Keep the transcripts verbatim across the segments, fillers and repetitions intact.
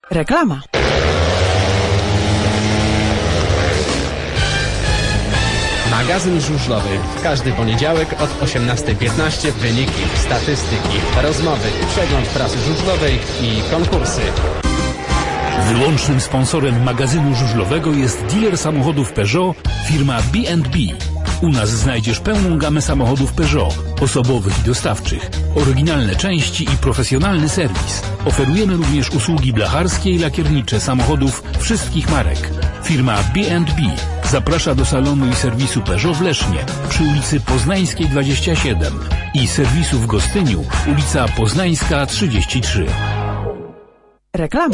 Reklama. Magazyn żużlowy. W każdy poniedziałek od osiemnastej piętnaście wyniki, statystyki, rozmowy, przegląd prasy żużlowej i konkursy. Wyłącznym sponsorem magazynu żużlowego jest dealer samochodów Peugeot, firma B and B. U nas znajdziesz pełną gamę samochodów Peugeot, osobowych i dostawczych, oryginalne części i profesjonalny serwis. Oferujemy również usługi blacharskie i lakiernicze samochodów wszystkich marek. Firma B and B zaprasza do salonu i serwisu Peugeot w Lesznie przy ulicy Poznańskiej dwadzieścia siedem i serwisu w Gostyniu, ulica Poznańska trzydzieści trzy. Reklama.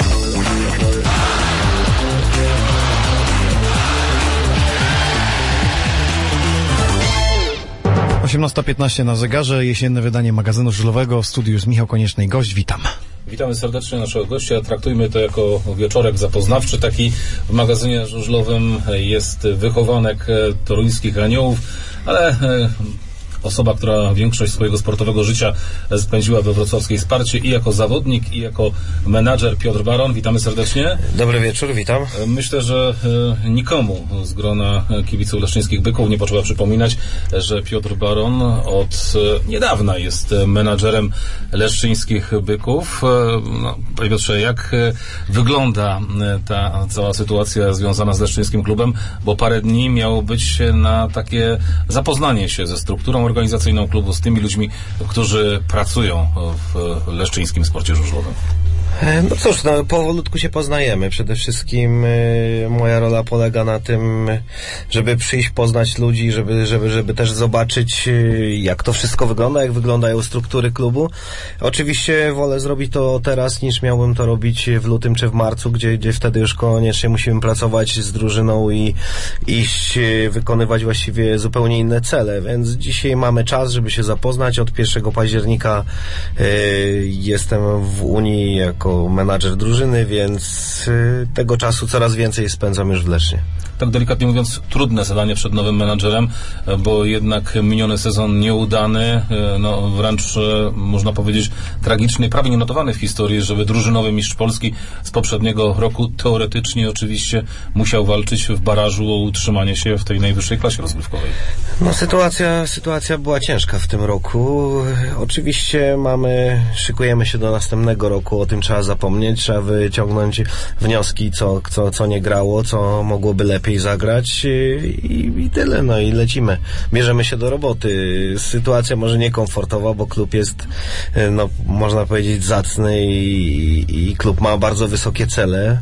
osiemnasta piętnaście na zegarze, jesienne wydanie magazynu żużlowego. W studiu jest Michał Konieczny i gość. Witam. Witamy serdecznie naszego gościa. Traktujmy to jako wieczorek zapoznawczy. Taki w magazynie żużlowym jest wychowanek toruńskich Aniołów, ale osoba, która większość swojego sportowego życia spędziła we wrocławskiej Sparcie i jako zawodnik, i jako menadżer, Piotr Baron. Witamy serdecznie. Dobry wieczór, witam. Myślę, że nikomu z grona kibiców leszczyńskich Byków nie potrzeba przypominać, że Piotr Baron od niedawna jest menadżerem leszczyńskich Byków. No, panie Piotrze, jak wygląda ta cała sytuacja związana z leszczyńskim klubem? Bo parę dni miało być na takie zapoznanie się ze strukturą organizacyjną klubu, z tymi ludźmi, którzy pracują w leszczyńskim sporcie żużlowym. No cóż, no, powolutku się poznajemy. Przede wszystkim y, moja rola polega na tym, żeby przyjść, poznać ludzi, żeby, żeby, żeby też zobaczyć, y, jak to wszystko wygląda, jak wyglądają struktury klubu. Oczywiście wolę zrobić to teraz, niż miałbym to robić w lutym czy w marcu, gdzie, gdzie wtedy już koniecznie musimy pracować z drużyną i iść, y, wykonywać właściwie zupełnie inne cele. Więc dzisiaj mamy czas, żeby się zapoznać. Od pierwszego października y, jestem w Unii jako menadżer drużyny, więc y, tego czasu coraz więcej spędzam już w Lesznie. Tak delikatnie mówiąc, trudne zadanie przed nowym menadżerem, bo jednak miniony sezon nieudany, no wręcz można powiedzieć tragiczny, prawie nienotowany w historii, żeby drużynowy mistrz Polski z poprzedniego roku teoretycznie oczywiście musiał walczyć w barażu o utrzymanie się w tej najwyższej klasie rozgrywkowej. No sytuacja, sytuacja była ciężka w tym roku. Oczywiście mamy, szykujemy się do następnego roku, o tym trzeba zapomnieć, trzeba wyciągnąć wnioski, co, co, co nie grało, co mogłoby lepiej zagrać i, i tyle, no i lecimy. Bierzemy się do roboty. Sytuacja może niekomfortowa, bo klub jest, no można powiedzieć, zacny i, i klub ma bardzo wysokie cele,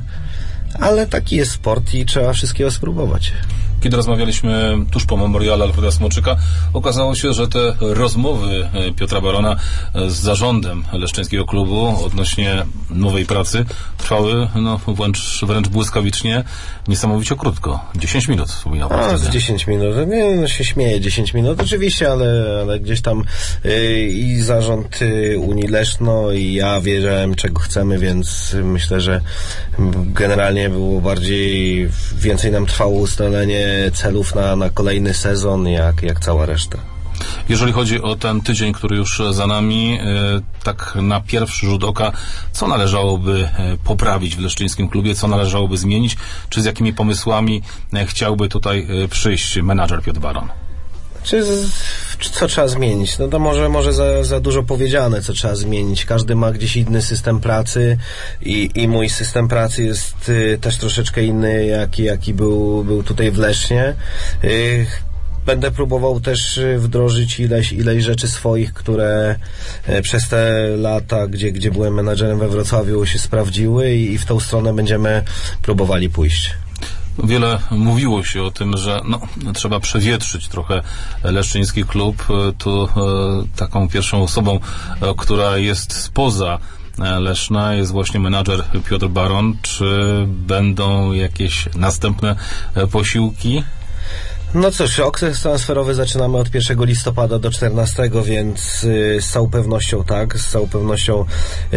ale taki jest sport i trzeba wszystkiego spróbować. Kiedy rozmawialiśmy tuż po memoriale Alfreda Smoczyka, okazało się, że te rozmowy Piotra Barona z zarządem leszczyńskiego klubu odnośnie nowej pracy trwały no, wręcz, wręcz błyskawicznie, niesamowicie krótko. dziesięć minut wspominał pan. A, z dziesięć minut. Nie, no się śmieje dziesięć minut, oczywiście, ale, ale gdzieś tam yy, i zarząd yy, Unii Leszno i ja wiedziałem, czego chcemy, więc myślę, że generalnie było bardziej, więcej nam trwało ustalenie celów na, na kolejny sezon, jak, jak cała reszta. Jeżeli chodzi o ten tydzień, który już za nami, tak na pierwszy rzut oka, co należałoby poprawić w leszczyńskim klubie, co należałoby zmienić, czy z jakimi pomysłami chciałby tutaj przyjść menadżer Piotr Baron? Czy, czy co trzeba zmienić? No to może, może za, za dużo powiedziane, co trzeba zmienić. Każdy ma gdzieś inny system pracy i, i mój system pracy jest y, też troszeczkę inny, jaki, jaki był, był tutaj w Lesznie. Y, Będę próbował też wdrożyć ileś, ileś rzeczy swoich, które przez te lata, gdzie, gdzie byłem menadżerem we Wrocławiu, się sprawdziły i, i w tą stronę będziemy próbowali pójść. Wiele mówiło się o tym, że no, trzeba przewietrzyć trochę leszczyński klub. Tu e, taką pierwszą osobą, e, która jest spoza Leszna, jest właśnie menadżer Piotr Baron. Czy będą jakieś następne posiłki? No cóż, okres transferowy zaczynamy od pierwszego listopada do czternastego, więc y, z całą pewnością tak, z całą pewnością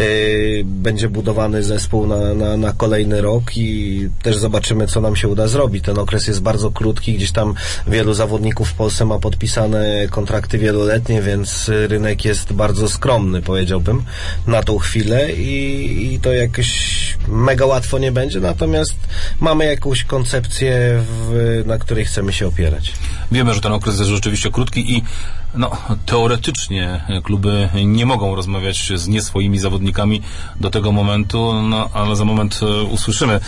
y, będzie budowany zespół na, na, na kolejny rok i też zobaczymy, co nam się uda zrobić. Ten okres jest bardzo krótki, gdzieś tam wielu zawodników w Polsce ma podpisane kontrakty wieloletnie, więc rynek jest bardzo skromny, powiedziałbym, na tą chwilę i, i to jakoś mega łatwo nie będzie, natomiast mamy jakąś koncepcję, w, na której chcemy się opierać. Wiemy, że ten okres jest rzeczywiście krótki i no, teoretycznie kluby nie mogą rozmawiać z nieswoimi zawodnikami do tego momentu, no, ale za moment usłyszymy,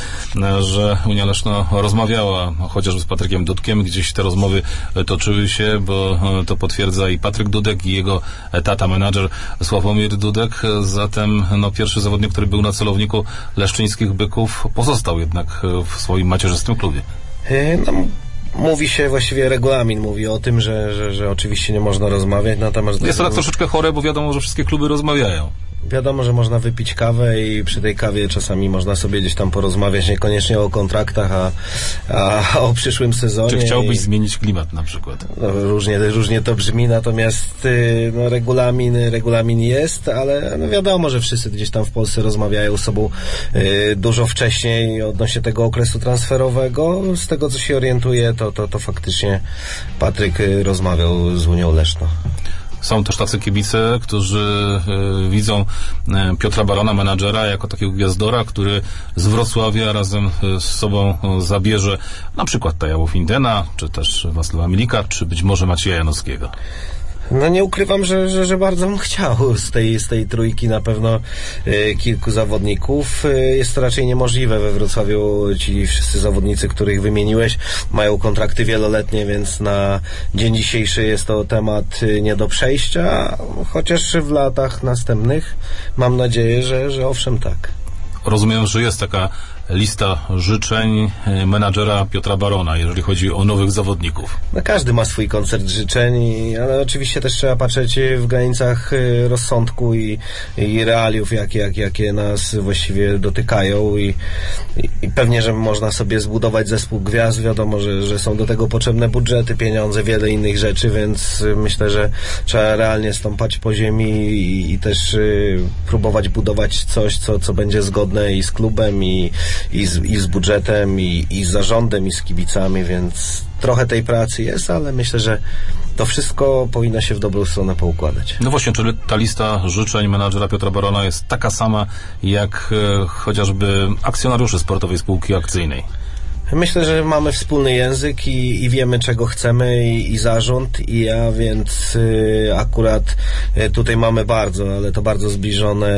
że Unia Leszno rozmawiała chociażby z Patrykiem Dudkiem, gdzieś te rozmowy toczyły się, bo to potwierdza i Patryk Dudek, i jego tata, menadżer Sławomir Dudek. Zatem no, pierwszy zawodnik, który był na celowniku leszczyńskich Byków, pozostał jednak w swoim macierzystym klubie. No, mówi się, właściwie regulamin mówi o tym, że, że, że oczywiście nie można rozmawiać, natomiast... Jest to tak troszeczkę chore, bo wiadomo, że wszystkie kluby rozmawiają. Wiadomo, że można wypić kawę i przy tej kawie czasami można sobie gdzieś tam porozmawiać, niekoniecznie o kontraktach, a, a o przyszłym sezonie. Czy chciałbyś i, zmienić klimat na przykład? No, różnie, różnie to brzmi, natomiast no, regulamin, regulamin jest, ale no, wiadomo, że wszyscy gdzieś tam w Polsce rozmawiają z sobą y, dużo wcześniej odnośnie tego okresu transferowego. Z tego, co się orientuję, to, to, to faktycznie Patryk y, rozmawiał z Unią Leszno. Są też tacy kibice, którzy y, widzą y, Piotra Barona, menadżera, jako takiego gwiazdora, który z Wrocławia razem y, z sobą y, zabierze na przykład Tajawu Findena, czy też Wacława Milika, czy być może Macieja Janowskiego. No nie ukrywam, że, że, że bardzo bym chciał z tej, z tej trójki na pewno y, kilku zawodników. Y, jest to raczej niemożliwe. We Wrocławiu ci wszyscy zawodnicy, których wymieniłeś, mają kontrakty wieloletnie, więc na dzień dzisiejszy jest to temat y, nie do przejścia, chociaż w latach następnych mam nadzieję, że, że owszem tak. Rozumiem, że jest taka lista życzeń menadżera Piotra Barona, jeżeli chodzi o nowych zawodników. No każdy ma swój koncert życzeń, ale oczywiście też trzeba patrzeć w granicach rozsądku i, i realiów, jakie, jak, jakie nas właściwie dotykają i, i, i pewnie, że można sobie zbudować zespół gwiazd. Wiadomo, że, że są do tego potrzebne budżety, pieniądze, wiele innych rzeczy, więc myślę, że trzeba realnie stąpać po ziemi i, i też y, próbować budować coś, co, co będzie zgodne i z klubem, i I z, i z budżetem, i, i z zarządem, i z kibicami, więc trochę tej pracy jest, ale myślę, że to wszystko powinno się w dobrą stronę poukładać. No właśnie, czyli ta lista życzeń menadżera Piotra Barona jest taka sama jak e, chociażby akcjonariuszy Sportowej Spółki Akcyjnej? Myślę, że mamy wspólny język i, i wiemy, czego chcemy, i, i zarząd, i ja, więc y, akurat y, tutaj mamy bardzo, ale to bardzo zbliżone,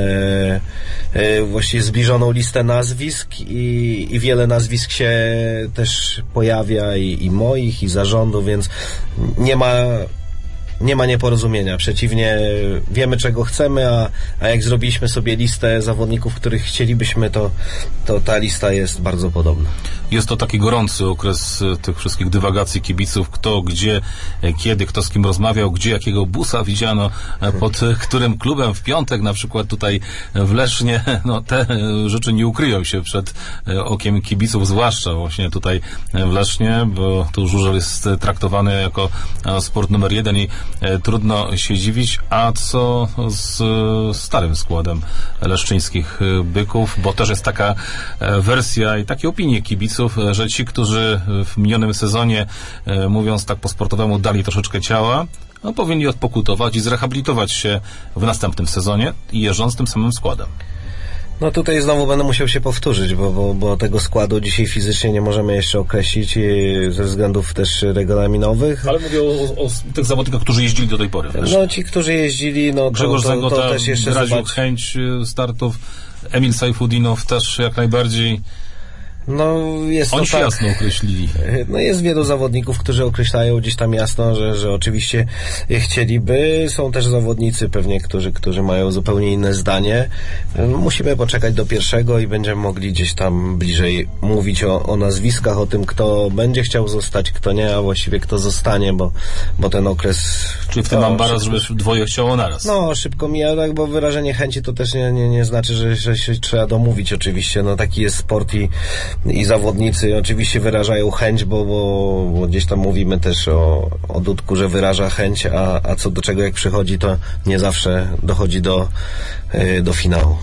y, właściwie zbliżoną listę nazwisk i, i wiele nazwisk się też pojawia, i, i moich, i zarządu, więc nie ma nie ma nieporozumienia. Przeciwnie, wiemy, czego chcemy, a, a jak zrobiliśmy sobie listę zawodników, których chcielibyśmy, to, to ta lista jest bardzo podobna. Jest to taki gorący okres tych wszystkich dywagacji kibiców, kto, gdzie, kiedy, kto z kim rozmawiał, gdzie jakiego busa widziano, pod którym klubem w piątek, na przykład tutaj w Lesznie. No, te rzeczy nie ukryją się przed okiem kibiców, zwłaszcza właśnie tutaj w Lesznie, bo tu żużel jest traktowany jako sport numer jeden i trudno się dziwić. A co z starym składem leszczyńskich Byków? Bo też jest taka wersja i takie opinie kibiców, że ci, którzy w minionym sezonie, mówiąc tak po sportowemu, dali troszeczkę ciała, no, powinni odpokutować i zrehabilitować się w następnym sezonie, jeżdżąc tym samym składem. No tutaj znowu będę musiał się powtórzyć, bo, bo, bo tego składu dzisiaj fizycznie nie możemy jeszcze określić ze względów też regulaminowych. Ale mówię o, o tych zawodnikach, którzy jeździli do tej pory. Wiesz? No ci, którzy jeździli, no to, Grzegorz to, Zagota to też jeszcze wyraził zobacz... chęć startów, Emil Sajfudinow też jak najbardziej. No, jest Oni to się tak, jasno określili. No jest wielu zawodników, którzy określają gdzieś tam jasno, że, że oczywiście chcieliby. Są też zawodnicy pewnie, którzy, którzy mają zupełnie inne zdanie. Musimy poczekać do pierwszego i będziemy mogli gdzieś tam bliżej mówić o, o nazwiskach, o tym, kto będzie chciał zostać, kto nie, a właściwie kto zostanie, bo, bo ten okres... Czyli w tym mam baraz, żeby dwoje chciało naraz. No, szybko mija, tak, bo wyrażenie chęci to też nie, nie, nie znaczy, że, że się trzeba domówić oczywiście. No taki jest sport i i zawodnicy oczywiście wyrażają chęć, bo, bo, bo gdzieś tam mówimy też o, o Dudku, że wyraża chęć, a, a co do czego jak przychodzi, to nie zawsze dochodzi do, do finału.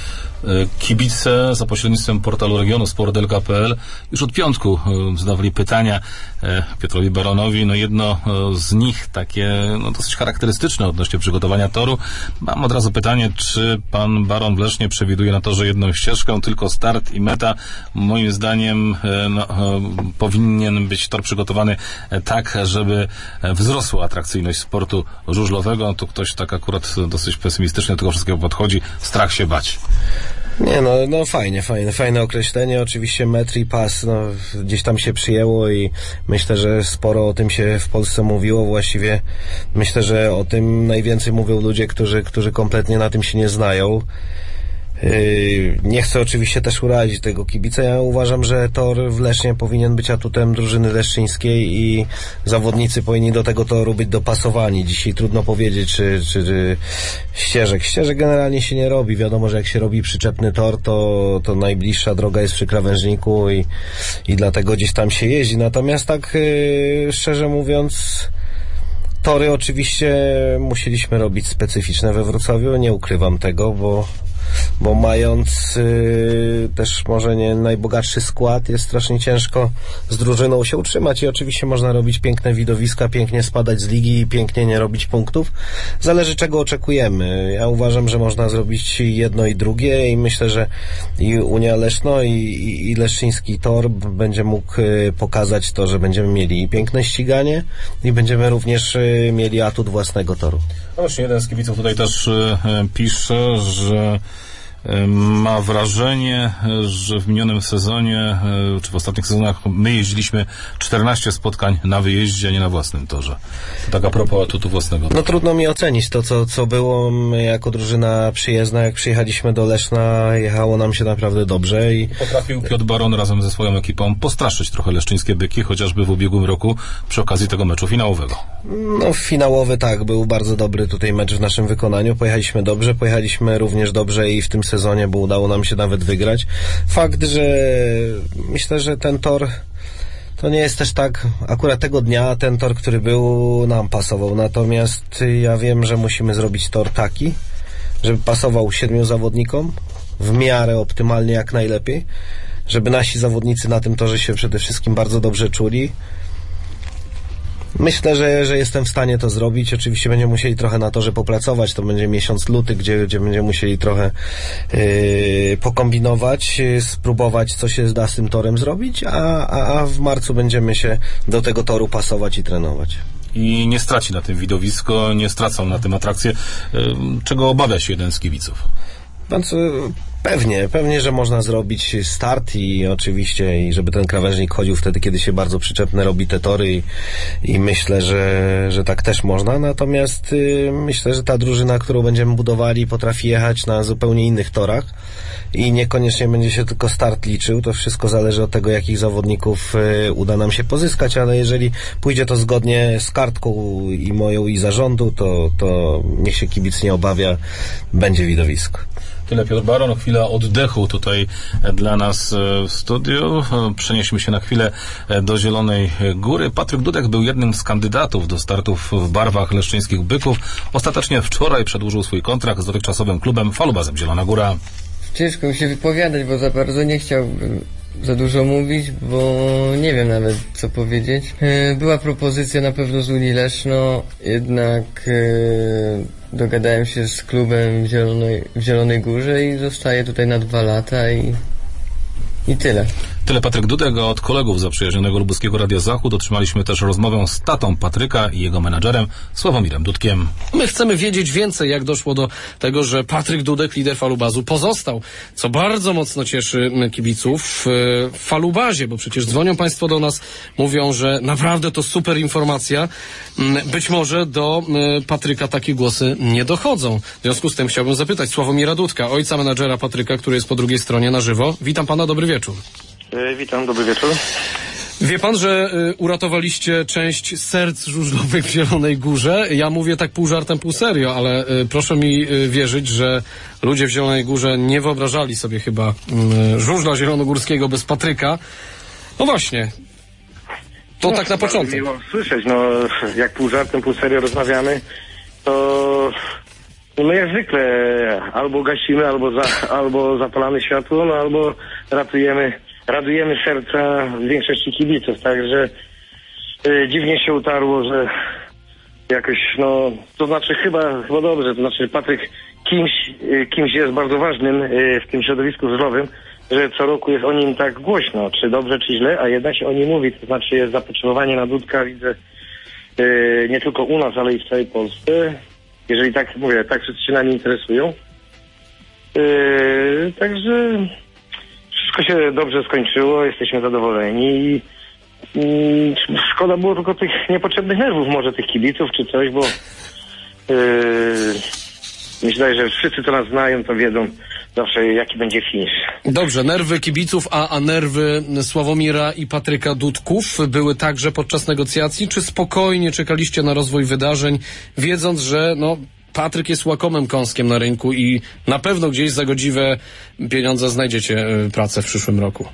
Kibice za pośrednictwem portalu regionu sport kropka p l już od piątku zadawali pytania Piotrowi Baronowi. No jedno z nich takie no dosyć charakterystyczne odnośnie przygotowania toru. Mam od razu pytanie, czy pan Baron w Lesznie przewiduje na torze jedną ścieżkę, tylko start i meta. Moim zdaniem no, powinien być tor przygotowany tak, żeby wzrosła atrakcyjność sportu żużlowego. Tu ktoś tak akurat dosyć pesymistycznie do tego wszystkiego podchodzi. Strach się bać. Nie, no, no fajnie, fajne, fajne określenie. Oczywiście metr i pas, no, gdzieś tam się przyjęło i myślę, że sporo o tym się w Polsce mówiło. Właściwie myślę, że o tym najwięcej mówią ludzie, którzy, którzy kompletnie na tym się nie znają. Yy, nie chcę oczywiście też urazić tego kibica. Ja uważam, że tor w Lesznie powinien być atutem drużyny leszczyńskiej i zawodnicy powinni do tego toru być dopasowani. Dzisiaj trudno powiedzieć, czy, czy, czy ścieżek. Ścieżek generalnie się nie robi. Wiadomo, że jak się robi przyczepny tor, to, to najbliższa droga jest przy krawężniku i, i dlatego gdzieś tam się jeździ. Natomiast tak yy, szczerze mówiąc, tory oczywiście musieliśmy robić specyficzne we Wrocławiu. Nie ukrywam tego, bo bo mając y, też może nie najbogatszy skład, jest strasznie ciężko z drużyną się utrzymać i oczywiście można robić piękne widowiska, pięknie spadać z ligi i pięknie nie robić punktów. Zależy czego oczekujemy. Ja uważam, że można zrobić jedno i drugie i myślę, że i Unia Leszno i, i, i Leszczyński Tor będzie mógł y, pokazać to, że będziemy mieli piękne ściganie i będziemy również y, mieli atut własnego toru. No właśnie, jeden z kibiców tutaj też y, pisze, że ma wrażenie, że w minionym sezonie, czy w ostatnich sezonach my jeździliśmy czternaście spotkań na wyjeździe, a nie na własnym torze. To tak a propos atutu własnego. No trudno mi ocenić to, co, co było. My jako drużyna przyjezdna, jak przyjechaliśmy do Leszna, jechało nam się naprawdę dobrze. I potrafił Piotr Baron razem ze swoją ekipą postraszyć trochę leszczyńskie byki, chociażby w ubiegłym roku przy okazji tego meczu finałowego. No finałowy tak, był bardzo dobry tutaj mecz w naszym wykonaniu. Pojechaliśmy dobrze, pojechaliśmy również dobrze i w tym sezonie, bo udało nam się nawet wygrać. Fakt, że myślę, że ten tor to nie jest też tak, akurat tego dnia ten tor, który był, nam pasował. Natomiast ja wiem, że musimy zrobić tor taki, żeby pasował siedmiu zawodnikom w miarę optymalnie, jak najlepiej, żeby nasi zawodnicy na tym torze się przede wszystkim bardzo dobrze czuli. Myślę, że, że jestem w stanie to zrobić. Oczywiście będziemy musieli trochę na torze popracować. To będzie miesiąc luty, gdzie, gdzie będziemy musieli trochę yy, pokombinować, yy, spróbować, co się da z tym torem zrobić, a, a, a w marcu będziemy się do tego toru pasować i trenować. I nie straci na tym widowisko, nie stracą na tym atrakcje. Yy, czego obawia się jeden z kibiców? Pan co, pewnie, pewnie, że można zrobić start i oczywiście, i żeby ten krawężnik chodził wtedy, kiedy się bardzo przyczepne robi te tory i, i myślę, że, że tak też można. Natomiast y, myślę, że ta drużyna, którą będziemy budowali, potrafi jechać na zupełnie innych torach i niekoniecznie będzie się tylko start liczył. To wszystko zależy od tego, jakich zawodników y, uda nam się pozyskać, ale jeżeli pójdzie to zgodnie z kartką i moją i zarządu, to, to niech się kibic nie obawia, będzie widowisko. Tyle Piotr Baron, chwila oddechu tutaj dla nas w studiu. Przenieśmy się na chwilę do Zielonej Góry. Patryk Dudek był jednym z kandydatów do startów w barwach leszczyńskich Byków. Ostatecznie wczoraj przedłużył swój kontrakt z dotychczasowym klubem Falubazem Zielona Góra. Ciężko mi się wypowiadać, bo za bardzo nie chciałbym za dużo mówić, bo nie wiem nawet co powiedzieć. Była propozycja na pewno z Unii Leszno, jednak e, dogadałem się z klubem w Zielonej, w Zielonej Górze i zostaję tutaj na dwa lata i, i tyle. Tyle Patryk Dudek, a od kolegów zaprzyjaźnionego lubuskiego Radia Zachód otrzymaliśmy też rozmowę z tatą Patryka i jego menadżerem Sławomirem Dudkiem. My chcemy wiedzieć więcej, jak doszło do tego, że Patryk Dudek, lider Falubazu, pozostał, co bardzo mocno cieszy kibiców w Falubazie, bo przecież dzwonią państwo do nas, mówią, że naprawdę to super informacja. Być może do Patryka takie głosy nie dochodzą. W związku z tym chciałbym zapytać Sławomira Dudka, ojca menadżera Patryka, który jest po drugiej stronie na żywo. Witam pana, dobry wieczór. Witam, dobry wieczór. Wie pan, że y, uratowaliście część serc żużlowych w Zielonej Górze? Ja mówię tak pół żartem, pół serio, ale y, proszę mi y, wierzyć, że ludzie w Zielonej Górze nie wyobrażali sobie chyba y, żużla zielonogórskiego bez Patryka. No właśnie, to no, tak na początek. Miło słyszeć, no jak pół żartem, pół serio rozmawiamy, to my jak zwykle albo gasimy, albo, za, albo zapalamy światło, no albo ratujemy radujemy serca większości kibiców, także y, dziwnie się utarło, że jakoś, no, to znaczy chyba, chyba dobrze, to znaczy Patryk kimś, y, kimś jest bardzo ważnym y, w tym środowisku żużlowym, że co roku jest o nim tak głośno, czy dobrze, czy źle, a jednak się o nim mówi, to znaczy jest zapotrzebowanie na Dudka, widzę, y, nie tylko u nas, ale i w całej Polsce, jeżeli tak mówię, tak wszyscy się nami interesują. Y, także wszystko się dobrze skończyło, jesteśmy zadowoleni i, i szkoda było tylko tych niepotrzebnych nerwów może tych kibiców czy coś, bo yy, myślę, że wszyscy co nas znają, to wiedzą zawsze jaki będzie finisz. Dobrze, nerwy kibiców, a, a nerwy Sławomira i Patryka Dudków były także podczas negocjacji, czy spokojnie czekaliście na rozwój wydarzeń, wiedząc, że no Patryk jest łakomym kąskiem na rynku i na pewno gdzieś za godziwe pieniądze znajdziecie y, pracę w przyszłym roku?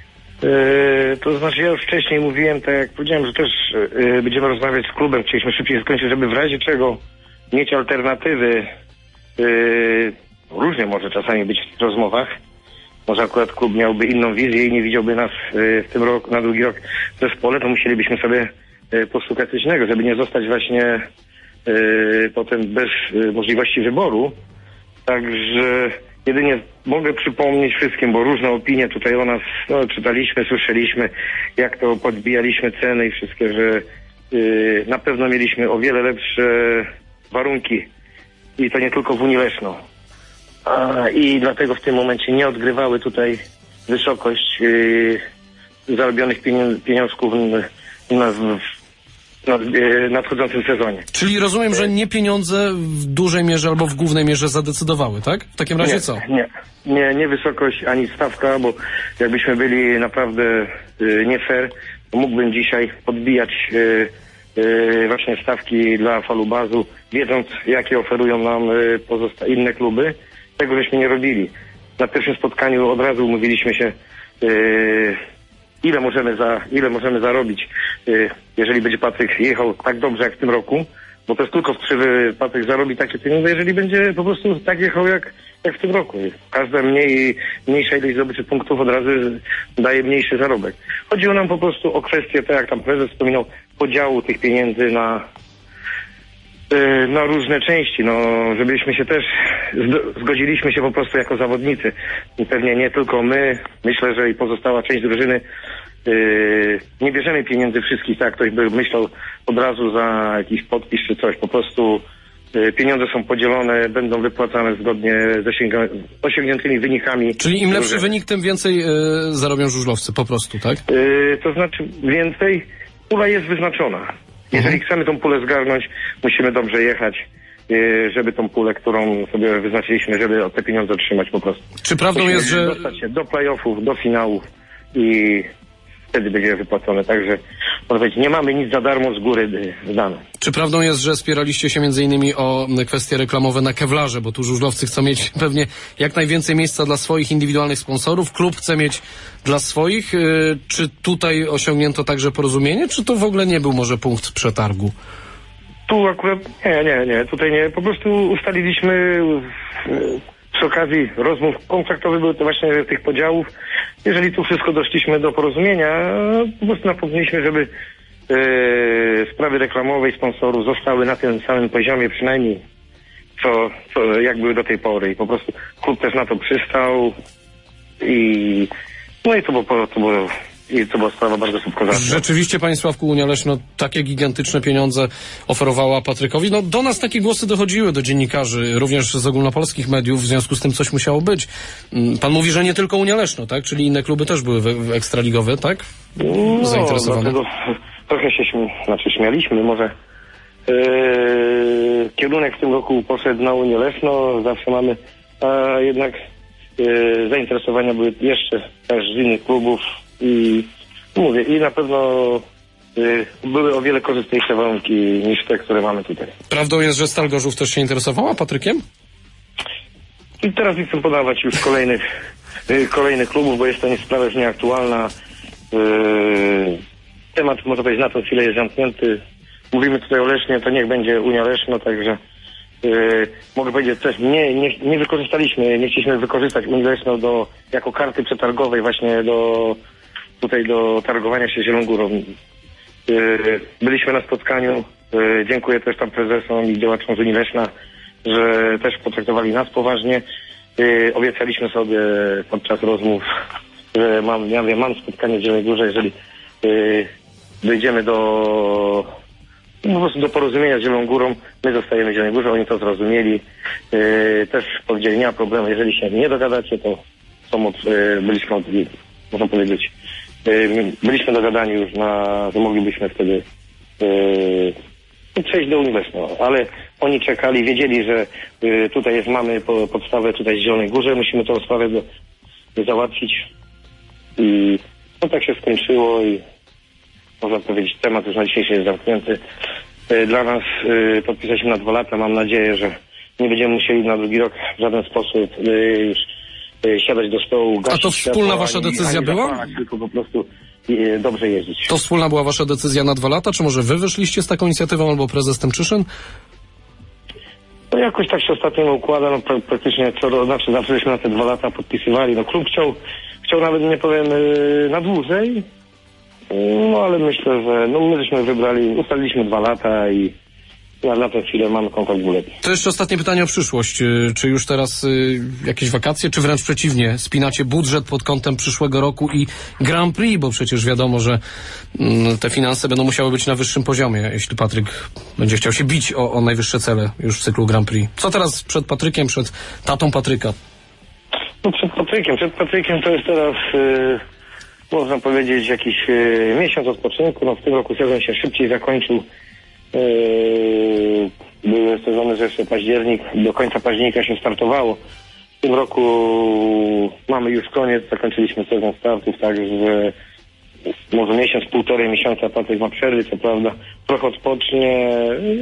Yy, to znaczy ja już wcześniej mówiłem, tak jak powiedziałem, że też yy, będziemy rozmawiać z klubem, chcieliśmy szybciej skończyć, żeby w razie czego mieć alternatywy, yy, różnie może czasami być w tych rozmowach, może akurat klub miałby inną wizję i nie widziałby nas yy, w tym roku, na drugi rok w zespole, to musielibyśmy sobie yy, poszukać coś innego, żeby nie zostać właśnie Yy, potem bez yy, możliwości wyboru. Także jedynie mogę przypomnieć wszystkim, bo różne opinie tutaj o nas no, czytaliśmy, słyszeliśmy, jak to podbijaliśmy ceny i wszystkie, że yy, na pewno mieliśmy o wiele lepsze warunki i to nie tylko w Unii Leszno. A, I dlatego w tym momencie nie odgrywały tutaj wysokość yy, zarobionych pieniądz, pieniążków na, w, w nadchodzącym sezonie. Czyli rozumiem, że nie pieniądze w dużej mierze albo w głównej mierze zadecydowały, tak? W takim razie nie, co? Nie, nie, nie wysokość ani stawka, bo jakbyśmy byli naprawdę y, nie fair, to mógłbym dzisiaj podbijać y, y, właśnie stawki dla Falubazu, wiedząc jakie oferują nam y, pozosta- inne kluby. Tego żeśmy nie robili. Na pierwszym spotkaniu od razu umówiliśmy się y, ile możemy za, ile możemy zarobić, yy, jeżeli będzie Patryk jechał tak dobrze jak w tym roku, bo to jest tylko w krzywy Patryk zarobi takie pieniądze, jeżeli będzie po prostu tak jechał jak, jak w tym roku. Każda mniej, mniejsza ilość zdobyczy punktów od razu daje mniejszy zarobek. Chodziło nam po prostu o kwestię, tak jak tam prezes wspominał, podziału tych pieniędzy na, yy, na różne części, no, żebyśmy się też zgodziliśmy się po prostu jako zawodnicy. I pewnie nie tylko my, myślę, że i pozostała część drużyny. Yy, nie bierzemy pieniędzy wszystkich, tak jak ktoś by myślał od razu za jakiś podpis czy coś. Po prostu yy, pieniądze są podzielone, będą wypłacane zgodnie z osiąga- osiągniętymi wynikami. Czyli im lepszy drużyny. Wynik, tym więcej yy, zarobią żużlowcy, po prostu, tak? Yy, to znaczy więcej, pula jest wyznaczona. Jeżeli mhm. chcemy tą pulę zgarnąć, musimy dobrze jechać, żeby tą pulę, którą sobie wyznaczyliśmy, żeby te pieniądze otrzymać po prostu. Czy prawdą musimy jest, że... dostać się do play-offów, do finałów i wtedy będzie wypłacone. Także nie mamy nic za darmo z góry zdane. Czy prawdą jest, że spieraliście się między innymi o kwestie reklamowe na Kevlarze, bo tu żużlowcy chcą mieć pewnie jak najwięcej miejsca dla swoich indywidualnych sponsorów, klub chce mieć dla swoich. Czy tutaj osiągnięto także porozumienie, czy to w ogóle nie był może punkt przetargu? Tu akurat nie, nie, nie, tutaj nie. Po prostu ustaliliśmy przy okazji rozmów kontraktowych, były to właśnie tych podziałów. Jeżeli tu wszystko doszliśmy do porozumienia, po prostu napomnieliśmy, żeby e, sprawy reklamowe i sponsorów zostały na tym samym poziomie przynajmniej, co, co jak były do tej pory. I po prostu klub też na to przystał i no i to było, to było I to była sprawa bardzo szybko załatwiona. Rzeczywiście, panie Sławku, Unia Leszno takie gigantyczne pieniądze oferowała Patrykowi. No do nas takie głosy dochodziły, do dziennikarzy, również z ogólnopolskich mediów, w związku z tym coś musiało być. Pan mówi, że nie tylko Unia Leszno, tak? Czyli inne kluby też były w, w ekstraligowe, tak? No, zainteresowane. Dlatego trochę się śmi- znaczy śmialiśmy, może yy, kierunek w tym roku poszedł na Unię Leszno, zawsze mamy, a jednak yy, zainteresowania były jeszcze też z innych klubów. I Mówię, i na pewno y, były o wiele korzystniejsze warunki niż te, które mamy tutaj. Prawdą jest, że Stal Gorzów też się interesowała Patrykiem? I teraz nie chcę podawać już kolejnych, y, kolejnych klubów, bo jest to sprawa już nieaktualna. Y, temat, można powiedzieć, na tę chwilę jest zamknięty. Mówimy tutaj o Lesznie, to niech będzie Unia Leszno, także y, mogę powiedzieć też, nie, nie, nie wykorzystaliśmy, nie chcieliśmy wykorzystać Unii Leszno do, jako karty przetargowej właśnie do tutaj do targowania się Zieloną Górą. Y, byliśmy na spotkaniu, y, dziękuję też tam prezesom i działaczom z Unii Leszna, że też potraktowali nas poważnie. Yy, obiecaliśmy sobie podczas rozmów, że mam, ja wiem, mam spotkanie w Zielonej Górze, jeżeli yy, dojdziemy do, no, po prostu do porozumienia z Zieloną Górą, my zostajemy w Zielonej Górze, oni to zrozumieli. Yy, też powiedzieli, nie ma problemu, jeżeli się nie dogadacie, to są od, yy, byliśmy od, można powiedzieć, yy, byliśmy dogadani już na, że moglibyśmy wtedy yy, przejść do Unii Leszno, ale oni czekali, wiedzieli, że y, tutaj jest, mamy po, podstawę tutaj w Zielonej Górze, musimy tą sprawę do, do załatwić i no tak się skończyło i można powiedzieć, temat już na dzisiejszy jest zamknięty. Y, dla nas y, podpisaliśmy na dwa lata, mam nadzieję, że nie będziemy musieli na drugi rok w żaden sposób y, już y, siadać do stołu, gasić. A to wspólna światła, wasza ani, decyzja ani była? zapalać, tylko po prostu y, dobrze jeździć. To wspólna była wasza decyzja na dwa lata? Czy może wy wyszliście z taką inicjatywą albo prezes Tymczyszyn? No jakoś tak się ostatnio układa, no pra praktycznie co, znaczy zawsze żeśmy na te dwa lata podpisywali, no klub chciał, chciał nawet, nie powiem, yy, na dłużej, no ale myślę, że no my żeśmy wybrali, ustaliliśmy dwa lata i na, na tę chwilę mamy kontakt w ogóle. To jeszcze ostatnie pytanie o przyszłość. Czy już teraz y, jakieś wakacje, czy wręcz przeciwnie, spinacie budżet pod kątem przyszłego roku i Grand Prix, bo przecież wiadomo, że mm, te finanse będą musiały być na wyższym poziomie, jeśli Patryk będzie chciał się bić o, o najwyższe cele już w cyklu Grand Prix. Co teraz przed Patrykiem, przed tatą Patryka? No przed Patrykiem, przed Patrykiem to jest teraz, yy, można powiedzieć, jakiś yy, miesiąc odpoczynku, no w tym roku sezon się szybciej zakończył. Yy, były sezony, że jeszcze październik, do końca października się startowało. W tym roku mamy już koniec, zakończyliśmy sezon startów, także może miesiąc, półtorej miesiąca Patryk ma przerwy, co prawda trochę odpocznie.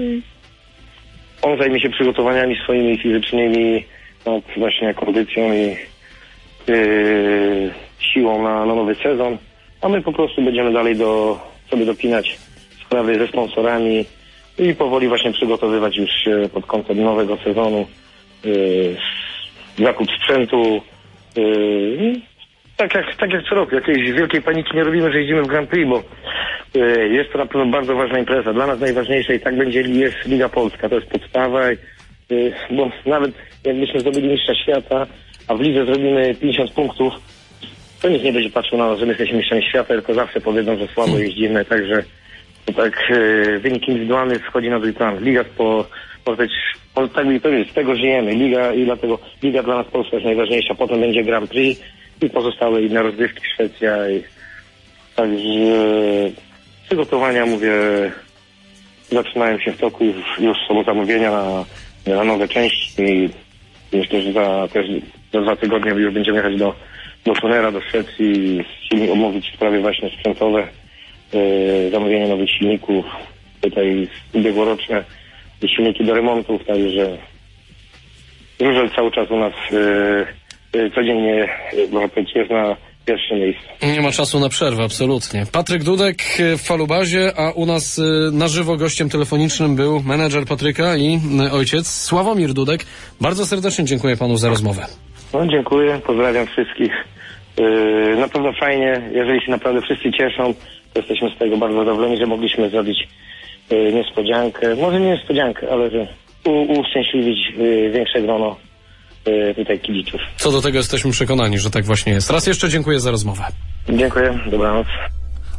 On zajmie się przygotowaniami swoimi fizycznymi, no, właśnie kondycją i yy, siłą na, na nowy sezon, a my po prostu będziemy dalej do, sobie dopinać sprawy ze sponsorami i powoli właśnie przygotowywać już się pod kątem nowego sezonu, yy, zakup sprzętu. Yy, tak, jak, tak jak co roku, jakiejś wielkiej paniki nie robimy, że jeździmy w Grand Prix, bo yy, jest to na pewno bardzo ważna impreza. Dla nas najważniejsza i tak będzie jest Liga Polska, to jest podstawa, yy, bo nawet jakbyśmy zdobyli mistrza świata, a w lidze zrobimy pięćdziesiąt punktów, to nikt nie będzie patrzył na nas, że my jesteśmy mistrzami świata, tylko zawsze powiedzą, że słabo jeździmy, także tak e, wynik indywidualny schodzi na drugi plan. Liga po, po, po, tak by powiedzieć, z tego żyjemy. Liga i dlatego Liga dla nas Polska jest najważniejsza. Potem będzie Grand Prix i pozostałe inne rozgrywki, Szwecja i także e, przygotowania, mówię, zaczynają się w toku, już, już są zamówienia na, na nowe części i myślę, że za, też, za dwa tygodnie już będziemy jechać do, do Tunera, do Szwecji i omówić sprawy właśnie sprzętowe. Yy, zamówienie nowych silników, tutaj ubiegłoroczne silniki do remontów, także Żużel cały czas u nas yy, yy, codziennie yy, jest na pierwszym miejscu. Nie ma czasu na przerwę, absolutnie. Patryk Dudek w Falubazie, a u nas yy, na żywo gościem telefonicznym był menedżer Patryka i yy, ojciec Sławomir Dudek. Bardzo serdecznie dziękuję panu za rozmowę. No, dziękuję, pozdrawiam wszystkich. Yy, na pewno fajnie, jeżeli się naprawdę wszyscy cieszą, to jesteśmy z tego bardzo zadowoleni, że mogliśmy zrobić y, niespodziankę, może nie niespodziankę, ale że u, uszczęśliwić y, większe grono y, tutaj kibiców. Co do tego jesteśmy przekonani, że tak właśnie jest. Raz jeszcze dziękuję za rozmowę. Dziękuję, dobranoc.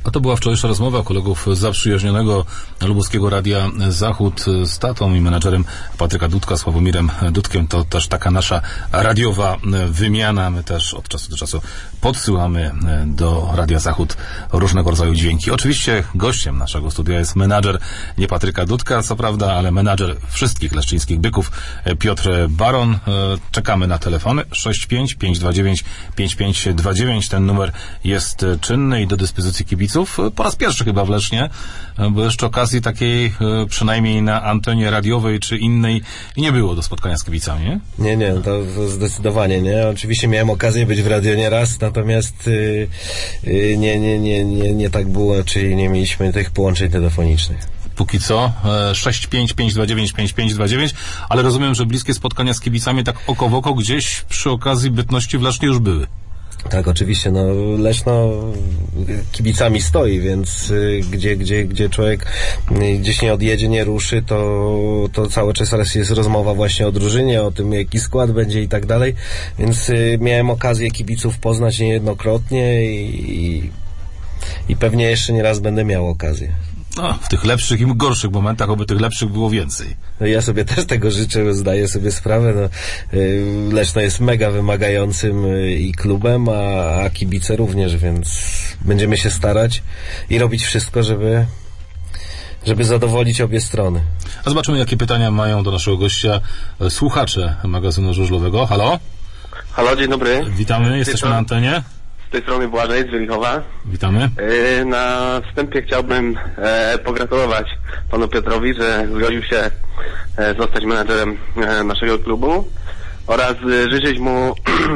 A to była wczorajsza rozmowa kolegów z zaprzyjaźnionego lubuskiego Radia Zachód z tatą i menadżerem Patryka Dudka, Sławomirem Dudkiem. To też taka nasza radiowa wymiana. My też od czasu do czasu podsyłamy do Radia Zachód różnego rodzaju dźwięki. Oczywiście gościem naszego studia jest menadżer nie Patryka Dudka, co prawda, ale menadżer wszystkich leszczyńskich byków, Piotr Baron. Czekamy na telefony sześć pięć pięć dwa dziewięć pięć pięć dwa dziewięć. Ten numer jest czynny i do dyspozycji kibiców. Po raz pierwszy chyba w Lesznie, bo jeszcze okazji takiej przynajmniej na antenie radiowej czy innej nie było do spotkania z kibicami, nie? Nie, nie, to, to zdecydowanie nie. Oczywiście miałem okazję być w radio nieraz, natomiast yy, yy, nie, nie, nie, nie, nie tak było, czyli nie mieliśmy tych połączeń telefonicznych. Póki co sześć pięć pięć dwa dziewięć pięć pięć dwa dziewięć, ale rozumiem, że bliskie spotkania z kibicami tak oko w oko gdzieś przy okazji bytności w Lesznie już były. Tak, oczywiście, no Leszno kibicami stoi, więc y, gdzie, gdzie, gdzie człowiek y, gdzieś nie odjedzie, nie ruszy, to, to cały czas jest rozmowa właśnie o drużynie, o tym jaki skład będzie i tak dalej, więc y, miałem okazję kibiców poznać niejednokrotnie i, i pewnie jeszcze nie raz będę miał okazję. No, w tych lepszych i gorszych momentach, oby tych lepszych było więcej. No ja sobie też tego życzę, zdaję sobie sprawę. No, Leszno jest mega wymagającym i klubem, a, a kibice również, więc będziemy się starać i robić wszystko, żeby, żeby zadowolić obie strony. A zobaczymy, jakie pytania mają do naszego gościa słuchacze magazynu żużlowego. Halo? Halo, dzień dobry. Witamy, jesteśmy na antenie. Z tej strony Błażej z Wielichowa. Witamy. Na wstępie chciałbym e, pogratulować panu Piotrowi, że zgodził się e, zostać menadżerem e, naszego klubu oraz e, życzyć mu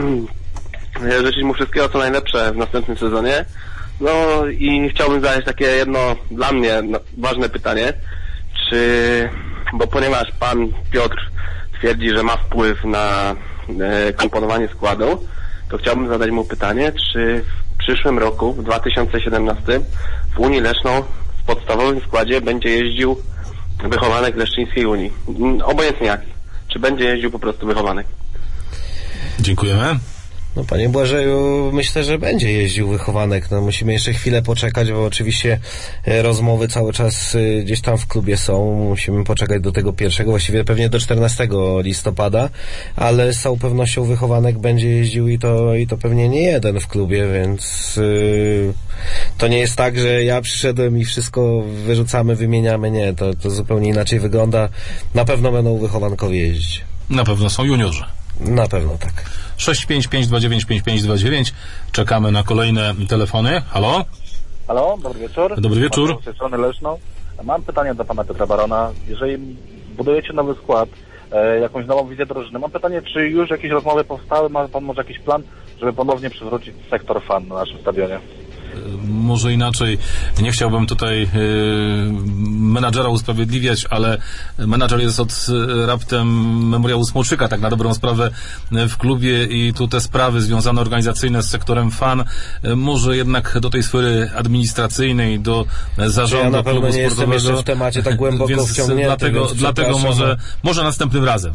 życzyć mu wszystkiego co najlepsze w następnym sezonie. No i chciałbym zadać takie jedno dla mnie no, ważne pytanie, czy, bo ponieważ pan Piotr twierdzi, że ma wpływ na e, komponowanie składu, to chciałbym zadać mu pytanie, czy w przyszłym roku, w dwa tysiące siedemnastym, w Unii Leszno w podstawowym składzie będzie jeździł wychowanek Leszczyńskiej Unii. Obojętnie jaki. Czy będzie jeździł po prostu wychowanek. Dziękujemy. No panie Błażeju, myślę, że będzie jeździł wychowanek. No musimy jeszcze chwilę poczekać, bo oczywiście e, rozmowy cały czas e, gdzieś tam w klubie są. Musimy poczekać do tego pierwszego, właściwie pewnie do czternastego listopada, ale z całą pewnością wychowanek będzie jeździł i to, i to pewnie nie jeden w klubie, więc e, to nie jest tak, że ja przyszedłem i wszystko wyrzucamy, wymieniamy. Nie, to, to zupełnie inaczej wygląda. Na pewno będą wychowankowie jeździć. Na pewno są juniorzy. Na pewno tak. sześć pięć pięć dwa dziewięć pięć pięć dwa dziewięć. Czekamy na kolejne telefony. Halo? Halo, dobry wieczór. Dobry wieczór. Z tej strony Leszno. Mam pytanie do pana Piotra Barona. Jeżeli budujecie nowy skład, e, jakąś nową wizję drużyny, mam pytanie, czy już jakieś rozmowy powstały? Ma pan może jakiś plan, żeby ponownie przywrócić sektor fan na naszym stadionie? Może inaczej, nie chciałbym tutaj yy, menadżera usprawiedliwiać, ale menadżer jest od yy, raptem Memoriału Smoczyka, tak na dobrą sprawę yy, w klubie i tu te sprawy związane organizacyjne z sektorem fan, yy, może jednak do tej sfery administracyjnej, do yy, zarządu ja na pewno klubu nie sportowego. Jestem jeszcze w temacie tak głęboko więc wciągnięty, dlatego, więc dlatego może, może następnym razem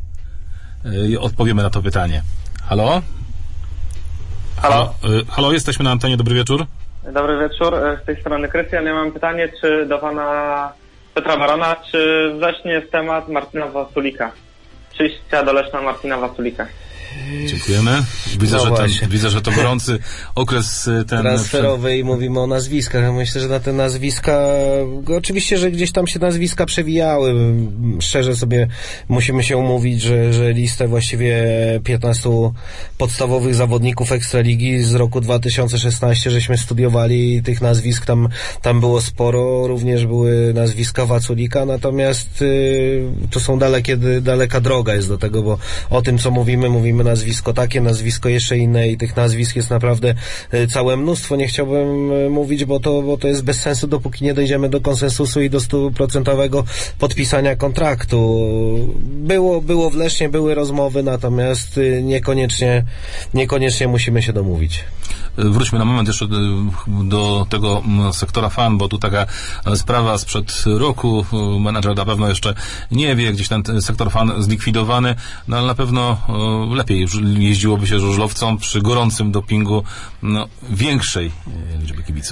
yy, odpowiemy na to pytanie. Halo? Halo? Halo, yy, halo, jesteśmy na antenie, dobry wieczór. Dobry wieczór, z tej strony Krystian. Ja mam pytanie, czy do pana Piotra Barona, czy wrześnie jest temat Martina Wasulika? Przyjścia do Leszna Martina Wasulika. Dziękujemy. Widzę, no że ten, widzę, że to gorący okres ten transferowy i mówimy o nazwiskach. Myślę, że na te nazwiska, oczywiście, że gdzieś tam się nazwiska przewijały. Szczerze sobie musimy się umówić, że, że listę właściwie piętnastu podstawowych zawodników Ekstraligi z roku dwa tysiące szesnastego żeśmy studiowali i tych nazwisk tam, tam było sporo. Również były nazwiska Waculika, natomiast y, to są dalekie, daleka droga jest do tego, bo o tym, co mówimy, mówimy nazwisko takie, nazwisko jeszcze inne i tych nazwisk jest naprawdę całe mnóstwo. Nie chciałbym mówić, bo to, bo to jest bez sensu, dopóki nie dojdziemy do konsensusu i do stuprocentowego podpisania kontraktu. Było, było w Lesznie, były rozmowy, natomiast niekoniecznie, niekoniecznie musimy się domówić. Wróćmy na moment jeszcze do tego sektora fan, bo tu taka sprawa sprzed roku. Menadżer na pewno jeszcze nie wie, gdzieś ten sektor fan zlikwidowany, no ale na pewno lepiej jeździłoby się żużlowcom przy gorącym dopingu no, większej liczby kibiców.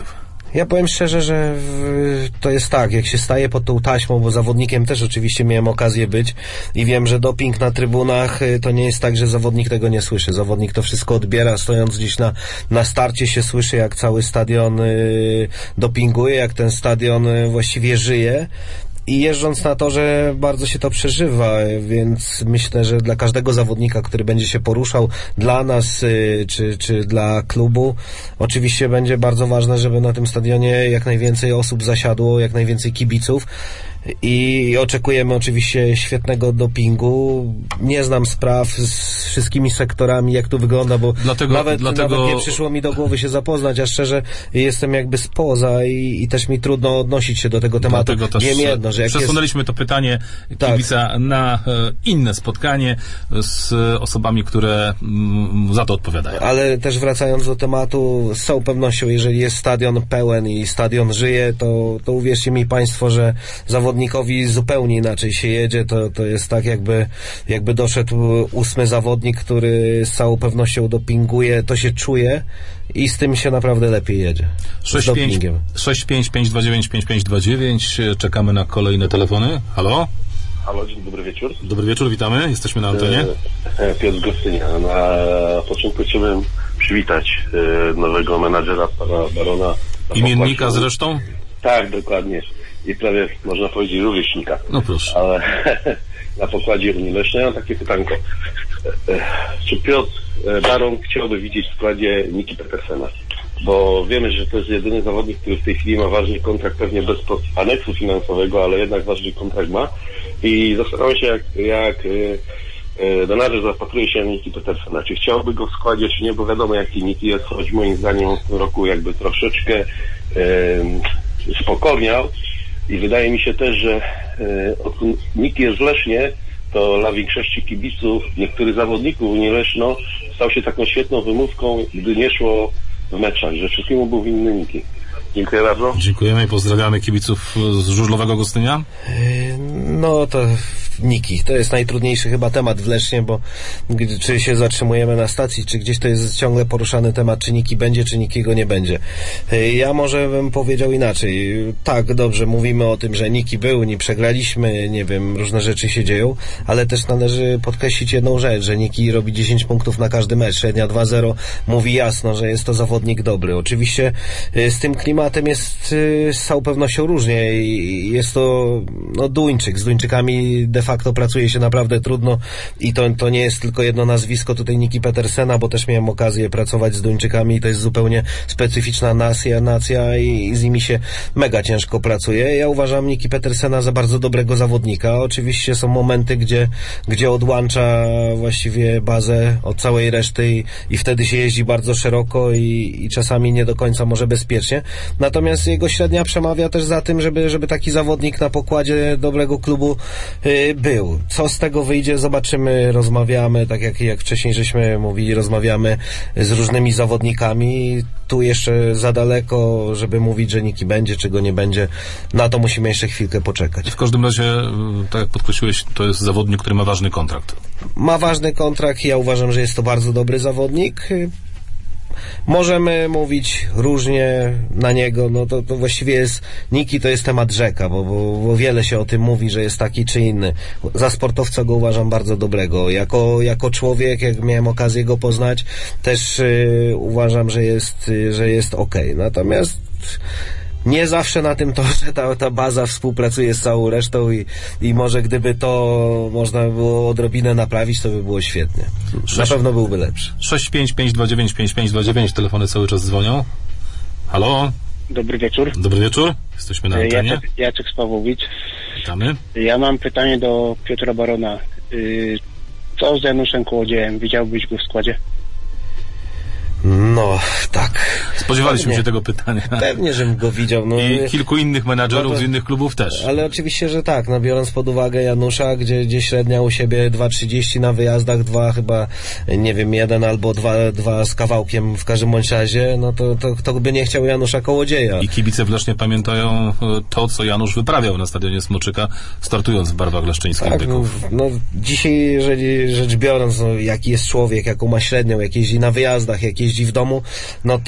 Ja powiem szczerze, że w, to jest tak, jak się staje pod tą taśmą, bo zawodnikiem też oczywiście miałem okazję być i wiem, że doping na trybunach to nie jest tak, że zawodnik tego nie słyszy. Zawodnik to wszystko odbiera, stojąc gdzieś na, na starcie się słyszy, jak cały stadion y, dopinguje, jak ten stadion y, właściwie żyje. I jeżdżąc na torze bardzo się to przeżywa, więc myślę, że dla każdego zawodnika, który będzie się poruszał, dla nas czy, czy dla klubu, oczywiście będzie bardzo ważne, żeby na tym stadionie jak najwięcej osób zasiadło, jak najwięcej kibiców. I oczekujemy oczywiście świetnego dopingu. Nie znam spraw z wszystkimi sektorami, jak to wygląda, bo dlatego, nawet, dlatego... nawet nie przyszło mi do głowy się zapoznać, a szczerze jestem jakby spoza i, i też mi trudno odnosić się do tego tematu. Dlatego Wiem jedno, że jak przesunęliśmy jest... to pytanie kibica tak. na e, inne spotkanie z osobami, które m, za to odpowiadają. Ale też wracając do tematu, z całą pewnością, jeżeli jest stadion pełen i stadion żyje, to, to uwierzcie mi Państwo, że zawodnicy zawodnikowi zupełnie inaczej się jedzie, to, to jest tak jakby, jakby doszedł ósmy zawodnik, który z całą pewnością dopinguje, to się czuje i z tym się naprawdę lepiej jedzie. sześć pięć pięć dwa dziewięć pięć pięć dwa dziewięć, czekamy na kolejne telefony. Halo? Halo, dzień dobry wieczór. Dobry wieczór, witamy, jesteśmy na antenie. E, Piotr Gostynia. Na początku chciałbym przywitać e, nowego menadżera, pana Barona. Imiennika pokładzie. Zresztą? Tak, dokładnie. I prawie, można powiedzieć, rówieśnika. No proszę. Ale na pokładzie Unii Lesznej mam takie pytanko. Czy Piotr Baron chciałby widzieć w składzie Niki Petersena? Bo wiemy, że to jest jedyny zawodnik, który w tej chwili ma ważny kontrakt, pewnie bez aneksu finansowego, ale jednak ważny kontrakt ma. I zastanawiam się, jak, jak menadżer zapatruje się na Niki Petersena. Czy chciałby go w składzie, czy nie? Bo wiadomo, jaki Niki jest, choć moim zdaniem w tym roku jakby troszeczkę e, spokojniał. I wydaje mi się też, że e, od Niki jest w Lesznie, to dla większości kibiców, niektórych zawodników Unii Leszno stał się taką świetną wymówką, gdy nie szło w meczach, że wszystkiemu był winny Niki. Dziękuję bardzo. Dziękujemy i pozdrawiamy kibiców z Żużlowego Gostynia. No to Niki, to jest najtrudniejszy chyba temat w Lesznie, bo czy się zatrzymujemy na stacji, czy gdzieś to jest ciągle poruszany temat, czy Niki będzie, czy Nikiego nie będzie. Ja może bym powiedział inaczej. Tak, dobrze, mówimy o tym, że Niki był, nie przegraliśmy, nie wiem, różne rzeczy się dzieją, ale też należy podkreślić jedną rzecz, że Niki robi dziesięć punktów na każdy mecz, średnia dwa zero, mówi jasno, że jest to zawodnik dobry. Oczywiście z tym klimatem jest z całą pewnością różnie i jest to no, Duńczyk. Z Duńczykami de facto pracuje się naprawdę trudno i to, to nie jest tylko jedno nazwisko tutaj Niki Petersena, bo też miałem okazję pracować z Duńczykami i to jest zupełnie specyficzna nacja, nacja i, i z nimi się mega ciężko pracuje. Ja uważam Niki Petersena za bardzo dobrego zawodnika. Oczywiście są momenty, gdzie, gdzie odłącza właściwie bazę od całej reszty i, i wtedy się jeździ bardzo szeroko i, i czasami nie do końca może bezpiecznie. Natomiast jego średnia przemawia też za tym, żeby, żeby taki zawodnik na pokładzie dobrego klubu yy, był. Co z tego wyjdzie, zobaczymy, rozmawiamy, tak jak, jak wcześniej żeśmy mówili, rozmawiamy z różnymi zawodnikami. Tu jeszcze za daleko, żeby mówić, że Niki będzie, czy go nie będzie. Na to musimy jeszcze chwilkę poczekać. W każdym razie, tak jak podkreśliłeś, to jest zawodnik, który ma ważny kontrakt. Ma ważny kontrakt i ja uważam, że jest to bardzo dobry zawodnik. Możemy mówić różnie na niego, no to, to właściwie jest, Niki to jest temat rzeka, bo, bo, bo wiele się o tym mówi, że jest taki czy inny. Za sportowca go uważam bardzo dobrego. Jako, jako człowiek, jak miałem okazję go poznać, też yy, uważam, że jest, yy, że jest okej. Natomiast nie zawsze na tym torze ta, ta baza współpracuje z całą resztą i, i może gdyby to można było odrobinę naprawić, to by było świetnie. Na pewno byłby lepszy. sześć pięć pięć dwa dziewięć pięć pięć dwa dziewięć, telefony cały czas dzwonią. Halo? Dobry wieczór. Dobry wieczór, jesteśmy na antenie. Jacek, Jacek z Pawłowicz. Witamy. Ja mam pytanie do Piotra Barona. Co z Januszem Kołodziejem? Widziałbyś go w składzie? No, tak. Spodziewaliśmy pewnie, się tego pytania. Pewnie, żebym go widział. No, i kilku innych menadżerów no to, z innych klubów też. Ale oczywiście, że tak. No, biorąc pod uwagę Janusza, gdzie, gdzie średnia u siebie dwa trzydzieści na wyjazdach, dwa chyba, nie wiem, jeden albo dwa, dwa z kawałkiem w każdym bądź razie, no to, to kto by nie chciał Janusza Kołodzieja. I kibice w Lesznie pamiętają to, co Janusz wyprawiał na stadionie Smoczyka, startując w barwach leszczyńskich tak, byków. No, no dzisiaj, jeżeli rzecz biorąc, no, jaki jest człowiek, jaką ma średnią, jak jeździ na wyjazdach, jak jeździ w domu, no to myślę,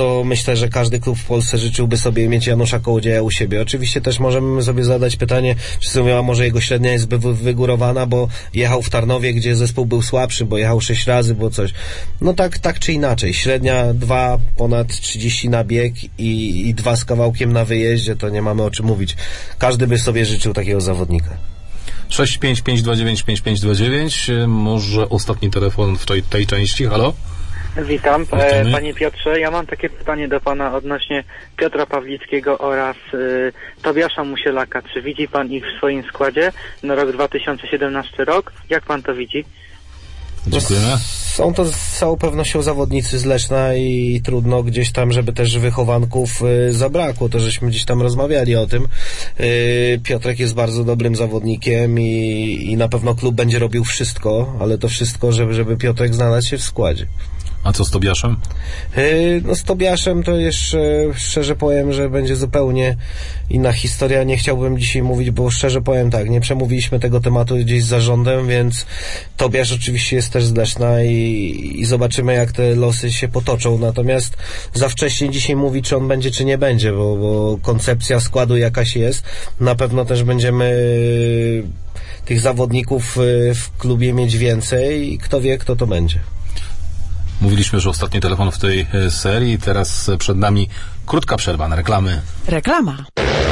myślę, że każdy klub w Polsce życzyłby sobie mieć Janusza Kołodzieja u siebie. Oczywiście też możemy sobie zadać pytanie, czy sobie, a może jego średnia jest wy- wygórowana, bo jechał w Tarnowie, gdzie zespół był słabszy, bo jechał sześć razy, było coś. No tak, tak czy inaczej. Średnia dwa, ponad trzydzieści na bieg i, i dwa z kawałkiem na wyjeździe, to nie mamy o czym mówić. Każdy by sobie życzył takiego zawodnika. sześć pięć pięć dwa dziewięć pięć pięć dwa dziewięć. Może ostatni telefon w tej, tej części. Halo? Witam. E, Panie Piotrze, ja mam takie pytanie do Pana odnośnie Piotra Pawlickiego oraz y, Tobiasza Musielaka. Czy widzi Pan ich w swoim składzie na rok dwa tysiące siedemnasty rok? Jak Pan to widzi? Dziękujemy. Są to z całą pewnością zawodnicy z Leszna i trudno gdzieś tam, żeby też wychowanków y, zabrakło. To żeśmy gdzieś tam rozmawiali o tym. Y, Piotrek jest bardzo dobrym zawodnikiem i, i na pewno klub będzie robił wszystko, ale to wszystko, żeby, żeby Piotrek znalazł się w składzie. A co z Tobiaszem? Yy, no z Tobiaszem to jeszcze szczerze powiem, że będzie zupełnie inna historia. Nie chciałbym dzisiaj mówić, bo szczerze powiem tak, nie przemówiliśmy tego tematu gdzieś z zarządem, więc Tobiasz oczywiście jest też z Leszna i, i zobaczymy, jak te losy się potoczą. Natomiast za wcześnie dzisiaj mówić, czy on będzie, czy nie będzie, bo, bo koncepcja składu jakaś jest. Na pewno też będziemy tych zawodników w klubie mieć więcej i kto wie, kto to będzie. Mówiliśmy, że ostatni telefon w tej serii. Teraz przed nami krótka przerwa na reklamy. Reklama.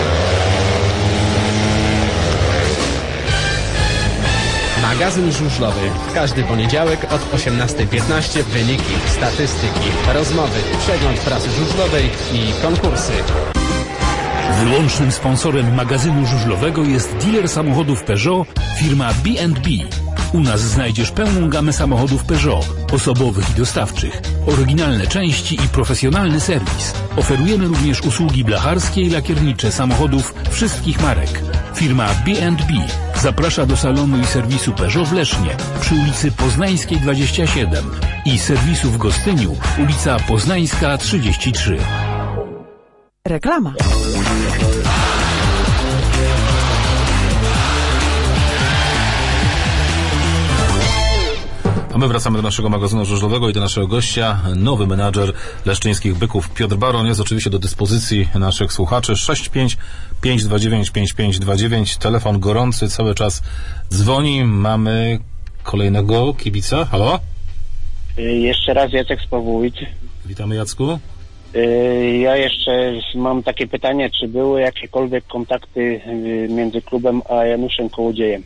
Magazyn żużlowy. Każdy poniedziałek od osiemnastej piętnaście wyniki, statystyki, rozmowy, przegląd prasy żużlowej i konkursy. Wyłącznym sponsorem magazynu żużlowego jest dealer samochodów Peugeot, firma B and B. U nas znajdziesz pełną gamę samochodów Peugeot, osobowych i dostawczych, oryginalne części i profesjonalny serwis. Oferujemy również usługi blacharskie i lakiernicze samochodów wszystkich marek. Firma B and B zaprasza do salonu i serwisu Peugeot w Lesznie przy ulicy Poznańskiej dwadzieścia siedem i serwisu w Gostyniu, ulica Poznańska trzydzieści trzy. Reklama. A my wracamy do naszego magazynu żużlowego i do naszego gościa. Nowy menadżer leszczyńskich Byków Piotr Baron jest oczywiście do dyspozycji naszych słuchaczy. sześć pięć pięć dwa dziewięć pięć pięć dwa dziewięć. Telefon gorący, cały czas dzwoni. Mamy kolejnego kibica. Halo? Jeszcze raz Jacek z Pawłowic. Witamy, Jacku. Ja jeszcze mam takie pytanie, czy były jakiekolwiek kontakty między klubem a Januszem Kołodziejem?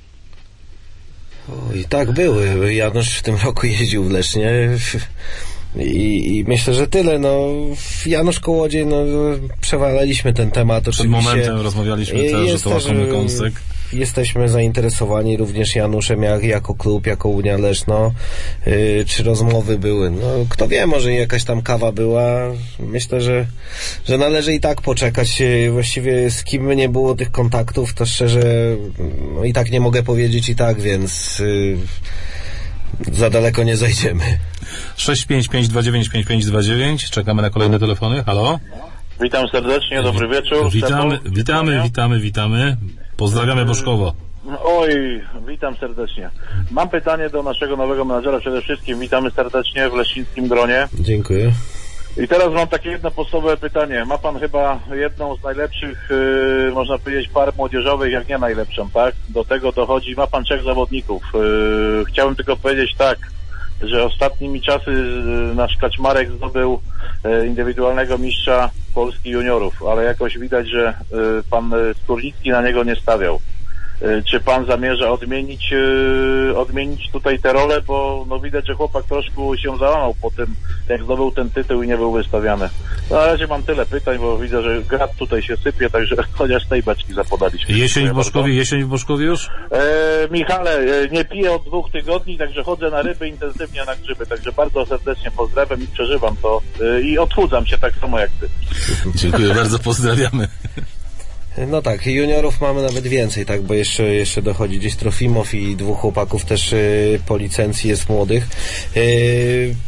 I tak były. Janusz w tym roku jeździł w Lesznie i, i myślę, że tyle. No, Janusz Kołodziej, no, przewalaliśmy ten temat. Przed oczywiście. momentem rozmawialiśmy też, że to łakomy kąsek. Jesteśmy zainteresowani również Januszem jak, jako klub, jako Unia Leszno. Yy, czy rozmowy były? No, kto wie, może jakaś tam kawa była. Myślę, że, że należy i tak poczekać. Yy, właściwie z kim nie było tych kontaktów, to szczerze no, i tak nie mogę powiedzieć i tak, więc yy, za daleko nie zajdziemy. sześć pięć pięć dwa dziewięć pięć pięć dwa dziewięć. Czekamy na kolejne telefony. Halo? Witam serdecznie, dobry wieczór. Witamy, witamy, witamy, witamy. Pozdrawiamy Boszkowo. Oj, witam serdecznie. Mam pytanie do naszego nowego menadżera. Przede wszystkim witamy serdecznie w leśnickim gronie. Dziękuję. I teraz mam takie jedno podstawowe pytanie. Ma pan chyba jedną z najlepszych, yy, można powiedzieć, par młodzieżowych, jak nie najlepszą, tak? Do tego dochodzi, ma pan trzech zawodników. Yy, chciałbym tylko powiedzieć tak, że ostatnimi czasy yy, nasz Kaczmarek zdobył yy, indywidualnego mistrza Polski juniorów, ale jakoś widać, że yy, pan Skórnicki na niego nie stawiał. Czy pan zamierza odmienić yy, odmienić tutaj tę rolę, bo no widać, że chłopak troszkę się załamał po tym, jak zdobył ten tytuł i nie był wystawiany. No, na razie mam tyle pytań, bo widzę, że grat tutaj się sypie, także chociaż tej beczki zapodaliśmy. Jesień w Boszkowie, jesień w Boszkowie już? E, Michale, nie piję od dwóch tygodni, także chodzę na ryby, intensywnie na grzyby, także bardzo serdecznie pozdrawiam i przeżywam to yy, i odchudzam się tak samo jak ty. Dziękuję bardzo, pozdrawiamy. No tak, juniorów mamy nawet więcej, tak, bo jeszcze, jeszcze dochodzi gdzieś Trofimow i dwóch chłopaków też y, po licencji jest młodych. Y,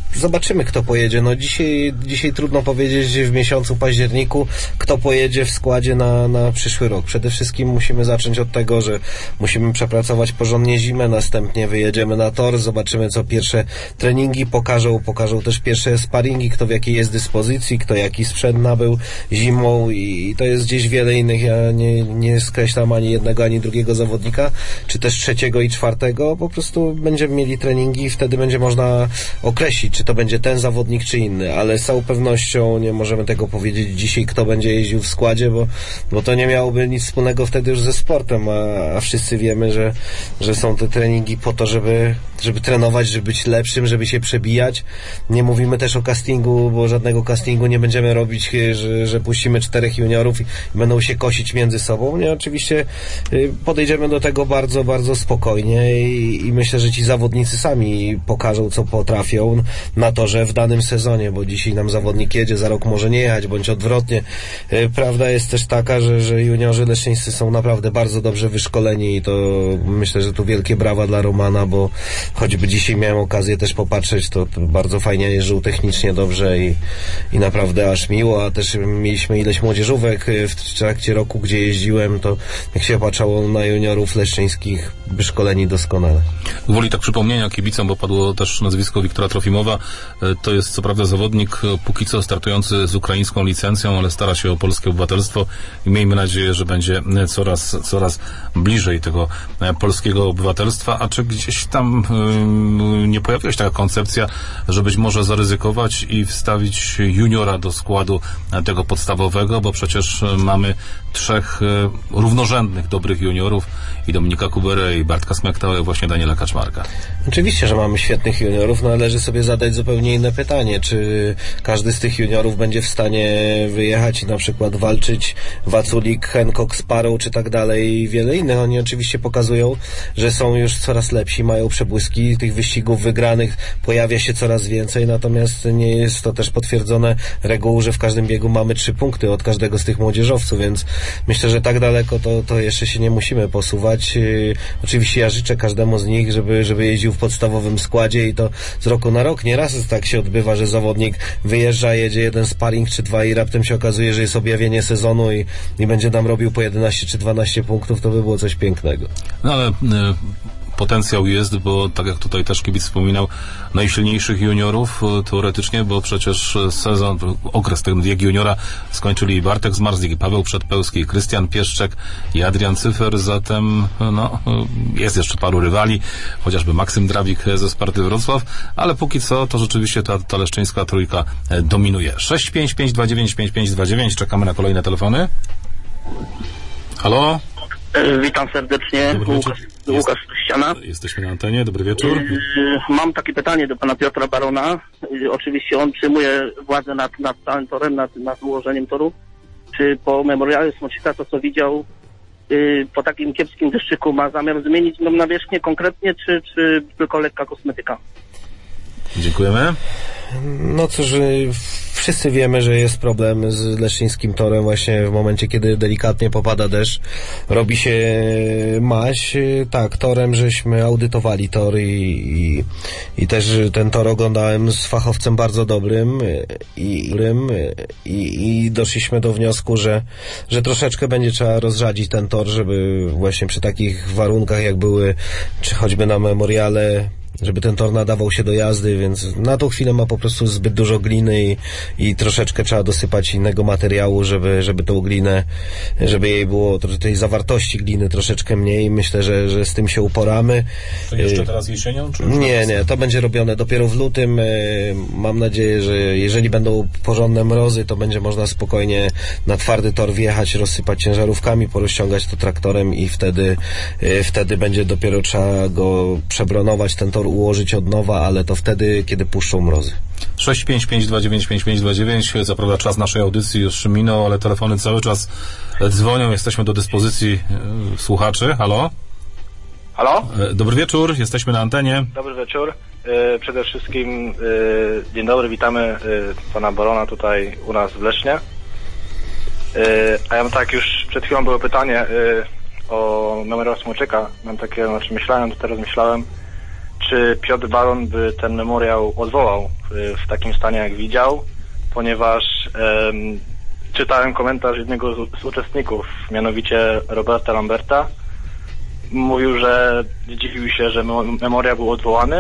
zobaczymy, kto pojedzie. No dzisiaj, dzisiaj trudno powiedzieć w miesiącu październiku, kto pojedzie w składzie na, na przyszły rok. Przede wszystkim musimy zacząć od tego, że musimy przepracować porządnie zimę, następnie wyjedziemy na tor, zobaczymy, co pierwsze treningi pokażą, pokażą też pierwsze sparingi, kto w jakiej jest dyspozycji, kto jaki sprzęt nabył zimą i to jest gdzieś wiele innych. Ja nie, nie skreślam ani jednego, ani drugiego zawodnika, czy też trzeciego i czwartego. Po prostu będziemy mieli treningi i wtedy będzie można określić, czy to będzie ten zawodnik, czy inny, ale z całą pewnością nie możemy tego powiedzieć dzisiaj, kto będzie jeździł w składzie, bo, bo to nie miałoby nic wspólnego wtedy już ze sportem, a, a wszyscy wiemy, że, że są te treningi po to, żeby, żeby trenować, żeby być lepszym, żeby się przebijać. Nie mówimy też o castingu, bo żadnego castingu nie będziemy robić, że, że puścimy czterech juniorów i będą się kosić między sobą. Nie, oczywiście podejdziemy do tego bardzo, bardzo spokojnie i, i myślę, że ci zawodnicy sami pokażą, co potrafią na torze w danym sezonie, bo dzisiaj nam zawodnik jedzie, za rok może nie jechać, bądź odwrotnie. Prawda jest też taka, że, że juniorzy leszczyńscy są naprawdę bardzo dobrze wyszkoleni i to myślę, że tu wielkie brawa dla Romana, bo choćby dzisiaj miałem okazję też popatrzeć, to, to bardzo fajnie jeżdżą technicznie dobrze i, i naprawdę aż miło, a też mieliśmy ileś młodzieżówek w trakcie roku, gdzie jeździłem, to jak się patrzało na juniorów leszczyńskich, wyszkoleni doskonale. Woli tak przypomnienia kibicom, bo padło też nazwisko Wiktora Trofimowa. To jest co prawda zawodnik póki co startujący z ukraińską licencją, ale stara się o polskie obywatelstwo i miejmy nadzieję, że będzie coraz, coraz bliżej tego polskiego obywatelstwa. A czy gdzieś tam yy, nie pojawiła się taka koncepcja, że być może zaryzykować i wstawić juniora do składu tego podstawowego, bo przecież mamy trzech yy, równorzędnych, dobrych juniorów i Dominika Kuberę, i Bartka Smektała, i właśnie Daniela Kaczmarka. Oczywiście, że mamy świetnych juniorów, no należy sobie zadać zupełnie inne pytanie, czy każdy z tych juniorów będzie w stanie wyjechać i na przykład walczyć Waculik, Hancock, Sparrow, czy tak dalej i wiele innych. Oni oczywiście pokazują, że są już coraz lepsi, mają przebłyski, tych wyścigów wygranych pojawia się coraz więcej, natomiast nie jest to też potwierdzone regułą, że w każdym biegu mamy trzy punkty od każdego z tych młodzieżowców, więc myślę, że tak daleko to, to jeszcze się nie musimy posuwać. Yy, oczywiście ja życzę każdemu z nich, żeby, żeby jeździł w podstawowym składzie i to z roku na rok. Nieraz tak się odbywa, że zawodnik wyjeżdża, jedzie jeden sparring czy dwa i raptem się okazuje, że jest objawienie sezonu i, i będzie nam robił po jedenaście czy dwanaście punktów, to by było coś pięknego. No ale... Y- Potencjał jest, bo tak jak tutaj też kibic wspominał, najsilniejszych juniorów teoretycznie, bo przecież sezon, okres ten wiek juniora skończyli Bartek Zmarzlik, i Paweł Przedpełski, i Krystian Pieszczek, i Adrian Cyfer, zatem no, jest jeszcze paru rywali, chociażby Maksym Drawik ze Sparty Wrocław, ale póki co to rzeczywiście ta, ta leszczyńska trójka dominuje. sześć pięć pięć dwa dziewięć pięć pięć dwa dziewięć, czekamy na kolejne telefony. Halo? Witam serdecznie, Łukasz, Łukasz Ściana. Jesteśmy na antenie, dobry wieczór. Mam takie pytanie do pana Piotra Barona. Oczywiście on przyjmuje władzę nad, nad całym torem, nad, nad ułożeniem toru. Czy po memoriale Smoczyka, to co widział po takim kiepskim deszczyku, ma zamiar zmienić no, nawierzchnię konkretnie, czy, czy tylko lekka kosmetyka? Dziękujemy. No cóż, wszyscy wiemy, że jest problem z leszczyńskim torem właśnie w momencie, kiedy delikatnie popada deszcz, robi się maź. Tak, torem żeśmy audytowali tor i, i, i też ten tor oglądałem z fachowcem bardzo dobrym i, i, i doszliśmy do wniosku, że, że troszeczkę będzie trzeba rozrzadzić ten tor, żeby właśnie przy takich warunkach jak były, czy choćby na memoriale, żeby ten tor nadawał się do jazdy, więc na tą chwilę ma po prostu zbyt dużo gliny i, i troszeczkę trzeba dosypać innego materiału, żeby, żeby tą glinę, żeby jej było, tej zawartości gliny troszeczkę mniej. Myślę, że, że z tym się uporamy. To jeszcze teraz jesienią? Czy już nie, nie, to będzie robione dopiero w lutym. Mam nadzieję, że jeżeli będą porządne mrozy, to będzie można spokojnie na twardy tor wjechać, rozsypać ciężarówkami, porozciągać to traktorem i wtedy, wtedy będzie dopiero trzeba go przebronować, ten tor ułożyć od nowa, ale to wtedy, kiedy puszczą mrozy. sześć pięć pięć dwa dziewięć pięć pięć dwa dziewięć. Zaprawda czas naszej audycji już minął, ale telefony cały czas dzwonią. Jesteśmy do dyspozycji e, słuchaczy. Halo? Halo? E, dobry wieczór, jesteśmy na antenie. Dobry wieczór. E, przede wszystkim e, dzień dobry, witamy e, pana Barona tutaj u nas w Lesznie. E, a ja mam tak, już przed chwilą było pytanie e, o memoriał Smoczyka. Mam takie, znaczy myślałem, to teraz myślałem, czy Piotr Baron by ten memoriał odwołał w, w takim stanie, jak widział, ponieważ em, czytałem komentarz jednego z, z uczestników, mianowicie Roberta Lamberta. Mówił, że dziwił się, że memoriał był odwołany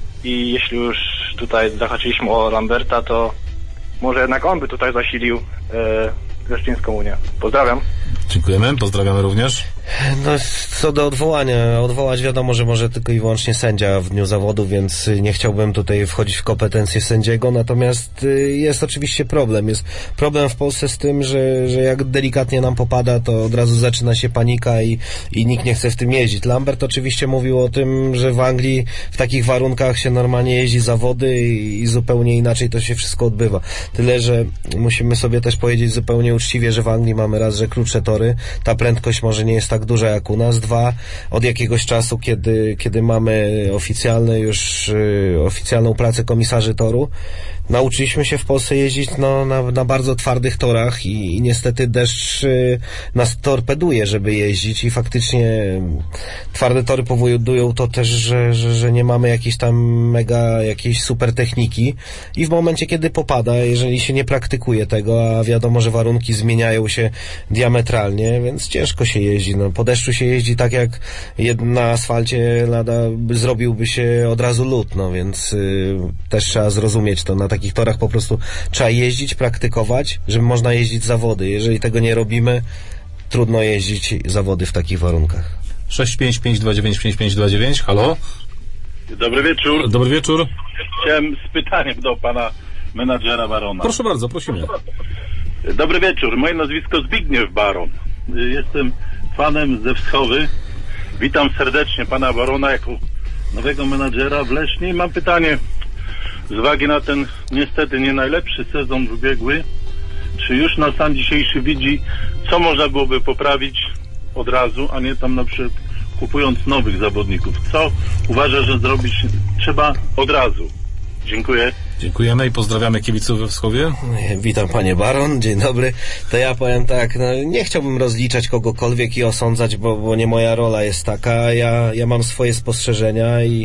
i jeśli już tutaj zahaczyliśmy o Lamberta, to może jednak on by tutaj zasilił e, Leszczyńską Unię. Pozdrawiam. Dziękujemy, pozdrawiamy również. No, co do odwołania, odwołać wiadomo, że może tylko i wyłącznie sędzia w dniu zawodu, więc nie chciałbym tutaj wchodzić w kompetencje sędziego, natomiast jest oczywiście problem. Jest problem w Polsce z tym, że, że jak delikatnie nam popada, to od razu zaczyna się panika i, i nikt nie chce w tym jeździć. Lambert oczywiście mówił o tym, że w Anglii w takich warunkach się normalnie jeździ zawody i, i zupełnie inaczej to się wszystko odbywa. Tyle, że musimy sobie też powiedzieć zupełnie uczciwie, że w Anglii mamy raz, że krótsze tory, ta prędkość może nie jest tak duża jak u nas. Dwa, od jakiegoś czasu, kiedy, kiedy mamy oficjalne już y, oficjalną pracę komisarzy toru, nauczyliśmy się w Polsce jeździć no, na, na bardzo twardych torach i, i niestety deszcz y, nas torpeduje, żeby jeździć i faktycznie twarde tory powodują to też, że, że, że nie mamy jakiejś tam mega, jakiejś super techniki i w momencie, kiedy popada, jeżeli się nie praktykuje tego, a wiadomo, że warunki zmieniają się diametralnie, więc ciężko się jeździ. No, po deszczu się jeździ tak, jak na asfalcie lada zrobiłby się od razu lód, no więc y, też trzeba zrozumieć to. Na takich torach po prostu trzeba jeździć, praktykować, żeby można jeździć zawody. Jeżeli tego nie robimy, trudno jeździć zawody w takich warunkach. sześć pięć pięć dwa dziewięć pięć pięć dwa dziewięć, halo? Dobry wieczór. Dobry wieczór. Chciałem z pytaniem do pana menadżera Barona. Proszę bardzo, prosimy. Dobry wieczór, moje nazwisko Zbigniew Baron. Jestem fanem ze Wschowy. Witam serdecznie pana Barona jako nowego menadżera w Lesznie. Mam pytanie z uwagi na ten niestety nie najlepszy sezon ubiegły. Czy już na stan dzisiejszy widzi, co można byłoby poprawić od razu, a nie tam na przykład kupując nowych zawodników? Co uważa, że zrobić trzeba od razu? Dziękuję. Dziękujemy i pozdrawiamy kibiców we Wschowie. Witam panie Baron, dzień dobry. To ja powiem tak, no, nie chciałbym rozliczać kogokolwiek i osądzać, bo, bo nie moja rola jest taka. Ja, ja mam swoje spostrzeżenia i,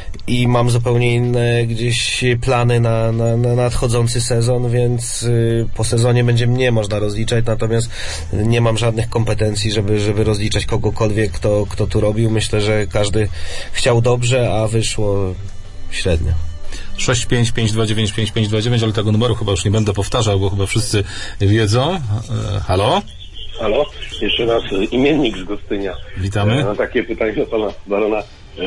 i mam zupełnie inne gdzieś plany na, na, na nadchodzący sezon, więc y, po sezonie będzie mnie można rozliczać, natomiast nie mam żadnych kompetencji, żeby, żeby rozliczać kogokolwiek, kto, kto tu robił. Myślę, że każdy chciał dobrze, a wyszło średnio. sześć pięć pięć dwa dziewięć pięć pięć dwa dziewięć, ale tego numeru chyba już nie będę powtarzał, bo chyba wszyscy wiedzą. E, halo? Halo? Jeszcze raz imiennik z Gostynia. Witamy. E, takie pytanie do pana Barona. E,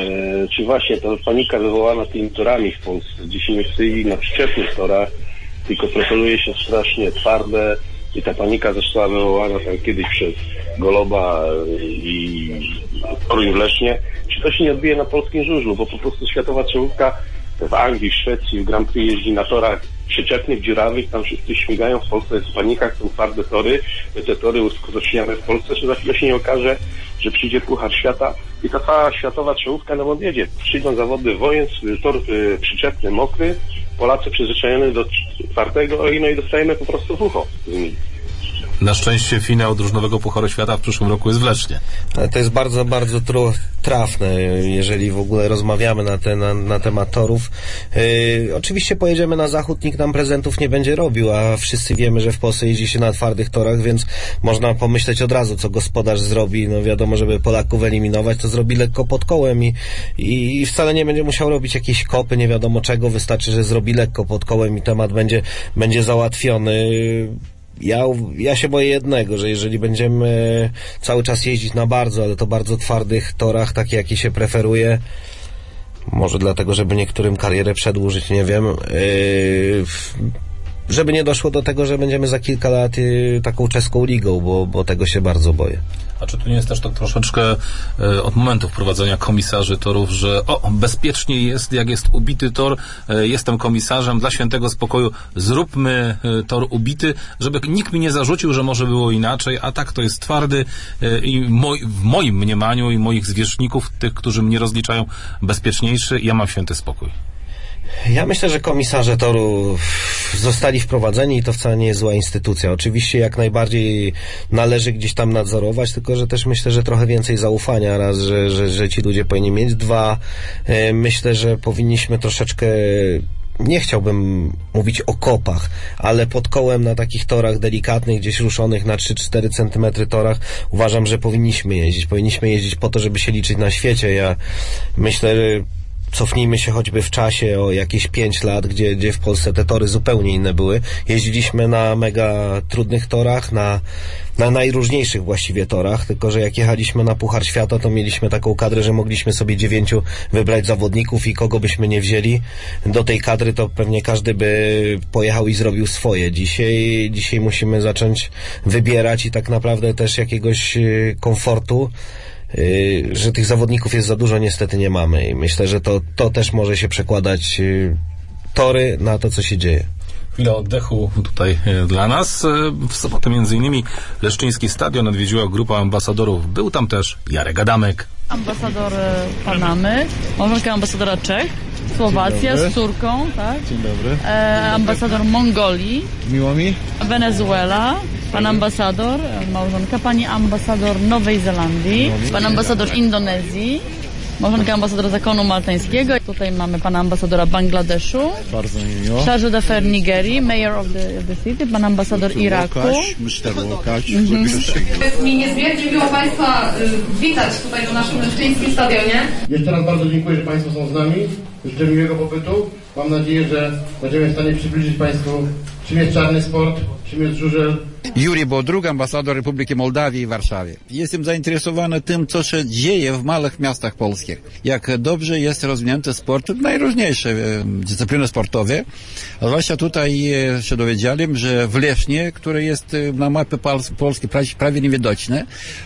czy właśnie ta panika wywołana tymi torami w Polsce, gdzie się nie chce na przyczepnych torach, tylko preferuje się strasznie twarde i ta panika została wywołana tam kiedyś przez Goloba i Toruń w Lesznie. Czy to się nie odbije na polskim żużlu, bo po prostu światowa czołówka w Anglii, w Szwecji, w Grand Prix jeździ na torach przyczepnych, dziurawych, tam wszyscy śmigają, w Polsce jest panika, są twarde tory, my te tory uskuteczniamy w Polsce, czy za chwilę się nie okaże, że przyjdzie Puchar Świata i ta cała światowa czołówka nam odjedzie. Przyjdą zawody wojen, tor y, przyczepny, mokry, Polacy przyzwyczajeni do twardego i no i dostajemy po prostu w ucho z nimi. Na szczęście finał drużynowego Pucharu Świata w przyszłym roku jest w Lesznie. To jest bardzo, bardzo tru- trafne, jeżeli w ogóle rozmawiamy na, te, na, na temat torów. Yy, oczywiście pojedziemy na zachód, nikt nam prezentów nie będzie robił, a wszyscy wiemy, że w Polsce jeździ się na twardych torach, więc można pomyśleć od razu, co gospodarz zrobi. No wiadomo, żeby Polaków eliminować, to zrobi lekko pod kołem i, i, i wcale nie będzie musiał robić jakiejś kopy, nie wiadomo czego, wystarczy, że zrobi lekko pod kołem i temat będzie, będzie załatwiony. Ja, ja się boję jednego, że jeżeli będziemy cały czas jeździć na bardzo, ale to bardzo twardych torach, takie jakie się preferuje, może dlatego, żeby niektórym karierę przedłużyć, nie wiem, yy, żeby nie doszło do tego, że będziemy za kilka lat yy, taką czeską ligą, bo, bo tego się bardzo boję. A czy tu nie jest też tak troszeczkę e, od momentu wprowadzenia komisarzy torów, że o, bezpieczniej jest, jak jest ubity tor, e, jestem komisarzem, dla świętego spokoju zróbmy e, tor ubity, żeby nikt mi nie zarzucił, że może było inaczej, a tak to jest twardy e, i moj, w moim mniemaniu i moich zwierzchników, tych, którzy mnie rozliczają, bezpieczniejszy, ja mam święty spokój. Ja myślę, że komisarze toru zostali wprowadzeni i to wcale nie jest zła instytucja. Oczywiście jak najbardziej należy gdzieś tam nadzorować, tylko że też myślę, że trochę więcej zaufania, raz, że, że, że ci ludzie powinni mieć, dwa, myślę, że powinniśmy troszeczkę, nie chciałbym mówić o kopach, ale pod kołem na takich torach delikatnych, gdzieś ruszonych na trzy cztery centymetry torach, uważam, że powinniśmy jeździć. Powinniśmy jeździć po to, żeby się liczyć na świecie. Ja myślę, że cofnijmy się choćby w czasie o jakieś pięć lat, gdzie, gdzie w Polsce te tory zupełnie inne były. Jeździliśmy na mega trudnych torach, na, na najróżniejszych właściwie torach, tylko że jak jechaliśmy na Puchar Świata, to mieliśmy taką kadrę, że mogliśmy sobie dziewięciu wybrać zawodników i kogo byśmy nie wzięli do tej kadry, to pewnie każdy by pojechał i zrobił swoje. Dzisiaj, dzisiaj musimy zacząć wybierać i tak naprawdę też jakiegoś komfortu, że tych zawodników jest za dużo, niestety nie mamy i myślę, że to, to też może się przekładać tory na to, co się dzieje. Chwila oddechu tutaj dla nas. W sobotę między innymi Leszczyński Stadion odwiedziła grupa ambasadorów. Był tam też Jarek Adamek. Ambasador Panamy, małżonka ambasadora Czech, Słowacja z córką, tak? Dzień dobry. E, ambasador Mongolii. Miło mi. Wenezuela, pan ambasador, małżonka, pani ambasador Nowej Zelandii, pan ambasador Indonezji, małżonka ambasadora zakonu maltańskiego. Tutaj mamy pana ambasadora Bangladeszu. Bardzo mi miło. Charge d'affaires Nigerii, mayor of the, of the city, pan ambasador Iraku. mister Łukasz. Mhm. Jest mi niezmiernie miło Państwa y, witać tutaj w naszym Leszczyńskim Stadionie. Jeszcze raz bardzo dziękuję, że Państwo są z nami. Życzę miłego pobytu. Mam nadzieję, że będziemy w stanie przybliżyć Państwu, czym jest czarny sport, czym jest żużel. Юрий Бодруг, ambasador Republiki Mołdawii w Warszawie. Jestem zainteresowany tym, co się dzieje w małych miastach polskich. Jak dobrze jest rozwinięty sport, najróżniejsze dyscypliny sportowe. A zwłaszcza tutaj się dowiedziałem, że w Lesznie, które jest na mapie Polski prawie niewidoczne,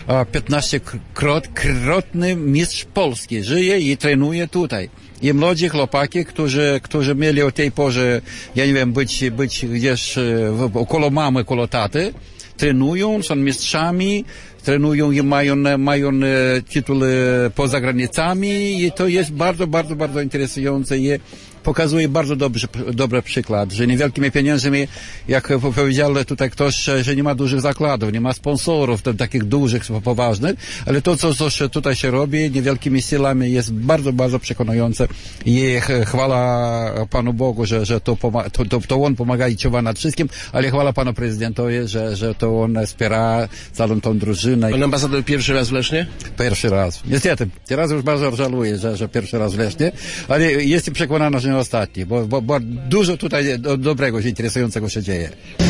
piętnastokrotny mistrz Polski żyje i trenuje tutaj. I młodzi chłopaki, którzy, którzy mieli o tej porze, ja nie wiem, być, być gdzieś około mamy, około taty, trenują, są mistrzami, trenują i mają, mają tytuły poza granicami i to jest bardzo, bardzo, bardzo interesujące i pokazuje bardzo dobry, dobry przykład, że niewielkimi pieniędzmi, jak powiedział tutaj ktoś, że nie ma dużych zakładów, nie ma sponsorów takich dużych, poważnych, ale to, co, co się tutaj się robi niewielkimi silami jest bardzo, bardzo przekonujące i chwała Panu Bogu, że, że to, to, to, to On pomaga i czuwa nad wszystkim, ale chwała Panu Prezydentowi, że, że to On wspiera całą tą drużynę. Pan ambasador pierwszy raz w Lesznie? Pierwszy raz. Niestety, teraz już bardzo żałuję, że, że pierwszy raz w Lesznie, ale jestem przekonany, że nie ostatni, bo, bo, bo dużo tutaj do, dobrego, interesującego się dzieje.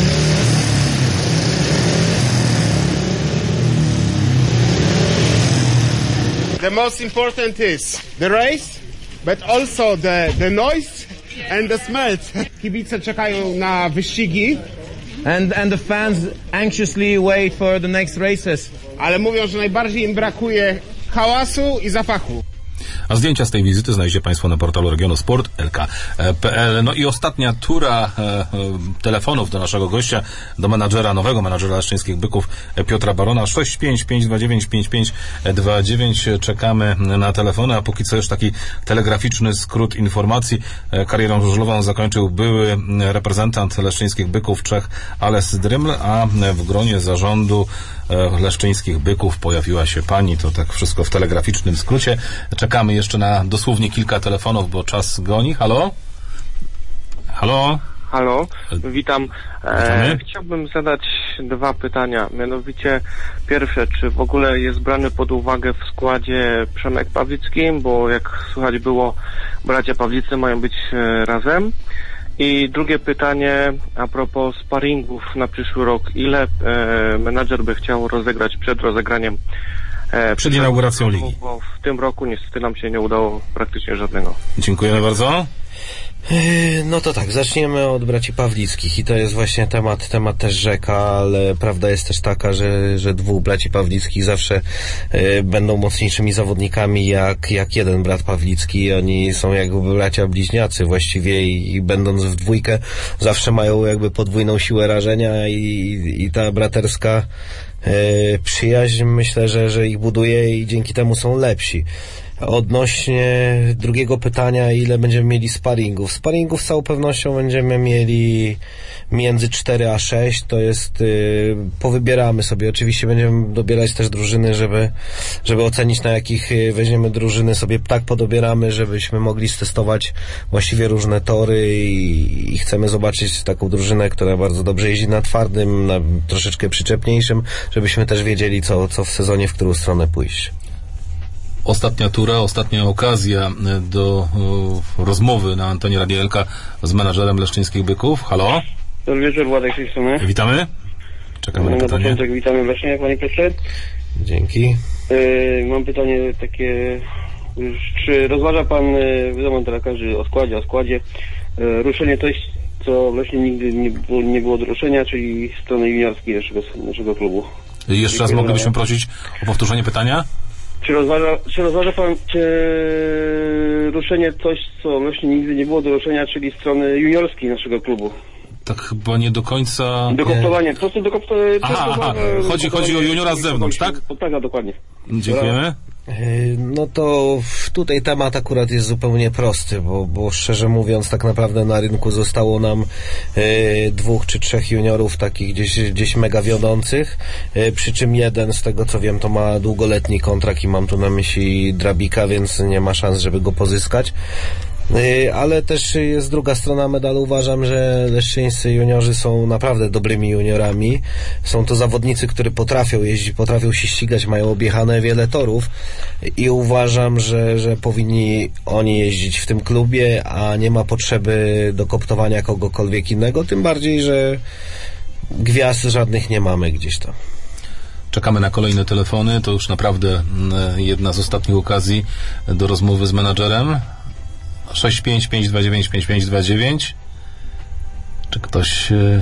The most important is the race, but also the, the noise and the smells. Kibice czekają na wyścigi. And, and the fans anxiously wait for the next races. Ale mówią, że najbardziej im brakuje hałasu i zapachu. A zdjęcia z tej wizyty znajdziecie Państwo na portalu regionu sport kropka l k kropka p l. No i ostatnia tura e, e, telefonów do naszego gościa, do menadżera, nowego menadżera Leszczyńskich Byków, Piotra Barona. sześć pięć pięć dwa dziewięć pięć pięć dwa dziewięć. Czekamy na telefony, a póki co już taki telegraficzny skrót informacji. E, karierę żużlową zakończył były reprezentant Leszczyńskich Byków Czech Ales Dryml, a w gronie zarządu e, Leszczyńskich Byków pojawiła się pani. To tak wszystko w telegraficznym skrócie. Czekamy jeszcze na dosłownie kilka telefonów, bo czas goni. Halo? Halo? Halo, witam. E, chciałbym zadać dwa pytania. Mianowicie pierwsze, czy w ogóle jest brany pod uwagę w składzie Przemek Pawlicki, bo jak słychać było, bracia Pawlicy mają być e, razem. I drugie pytanie a propos sparingów na przyszły rok. Ile e, menadżer by chciał rozegrać przed rozegraniem E, przed inauguracją ligi? Bo w tym roku niestety nam się nie udało praktycznie żadnego. Dziękujemy bardzo. No to tak, zaczniemy od braci Pawlickich i to jest właśnie temat, temat też rzeka, ale prawda jest też taka, że, że dwóch braci Pawlickich zawsze y, będą mocniejszymi zawodnikami jak, jak jeden brat Pawlicki. Oni są jakby bracia bliźniacy właściwie i, i będąc w dwójkę zawsze mają jakby podwójną siłę rażenia i, i ta braterska y, przyjaźń myślę, że, że ich buduje i dzięki temu są lepsi. Odnośnie drugiego pytania, ile będziemy mieli sparingów? Sparingów z całą pewnością będziemy mieli między cztery a sześć, to jest, yy, powybieramy sobie. Oczywiście będziemy dobierać też drużyny, żeby, żeby ocenić, na jakich weźmiemy drużyny, sobie tak podobieramy, żebyśmy mogli stestować właściwie różne tory i, i chcemy zobaczyć taką drużynę, która bardzo dobrze jeździ na twardym, na troszeczkę przyczepniejszym, żebyśmy też wiedzieli, co, co w sezonie, w którą stronę pójść. Ostatnia tura, ostatnia okazja do uh, rozmowy na antenie Radia Elka z menadżerem leszczyńskich byków. Halo? Dobry wieczór, Władek z tej strony. Witamy. Czekamy na, na pytanie. Na początek witamy właśnie, panie Piotrze. Dzięki. Yy, mam pytanie takie, czy rozważa pan, yy, wiadomo, teraz każdy o składzie, o składzie, yy, ruszenie coś, co właśnie nigdy nie było, nie było do ruszenia, czyli strony juniorskiej naszego, naszego klubu. Jeszcze raz moglibyśmy prosić o powtórzenie pytania? Czy rozważa, czy rozważa pan czy ruszenie coś, co właśnie nigdy nie było do ruszenia, czyli strony juniorskiej naszego klubu? Tak chyba nie do końca... Dokoptowanie, po prostu dokoptowanie... Aha, aha. Chodzi, chodzi o juniora z zewnątrz, tak? Tak, dokładnie. Dziękujemy. No to tutaj temat akurat jest zupełnie prosty, bo, bo szczerze mówiąc tak naprawdę na rynku zostało nam y, dwóch czy trzech juniorów takich gdzieś, gdzieś mega wiodących, y, przy czym jeden z tego co wiem to ma długoletni kontrakt i mam tu na myśli Drabika, więc nie ma szans, żeby go pozyskać. Ale też jest druga strona medalu. Uważam, że leszczyńscy juniorzy są naprawdę dobrymi juniorami. Są to zawodnicy, którzy potrafią jeździć, potrafią się ścigać, mają objechane wiele torów i uważam, że, że powinni oni jeździć w tym klubie, a nie ma potrzeby do koptowania kogokolwiek innego, tym bardziej, że gwiazd żadnych nie mamy gdzieś tam. Czekamy na kolejne telefony. To już naprawdę jedna z ostatnich okazji do rozmowy z menadżerem. sześć pięć pięć dwa dziewięć pięć pięć dwa dziewięć. Czy ktoś y,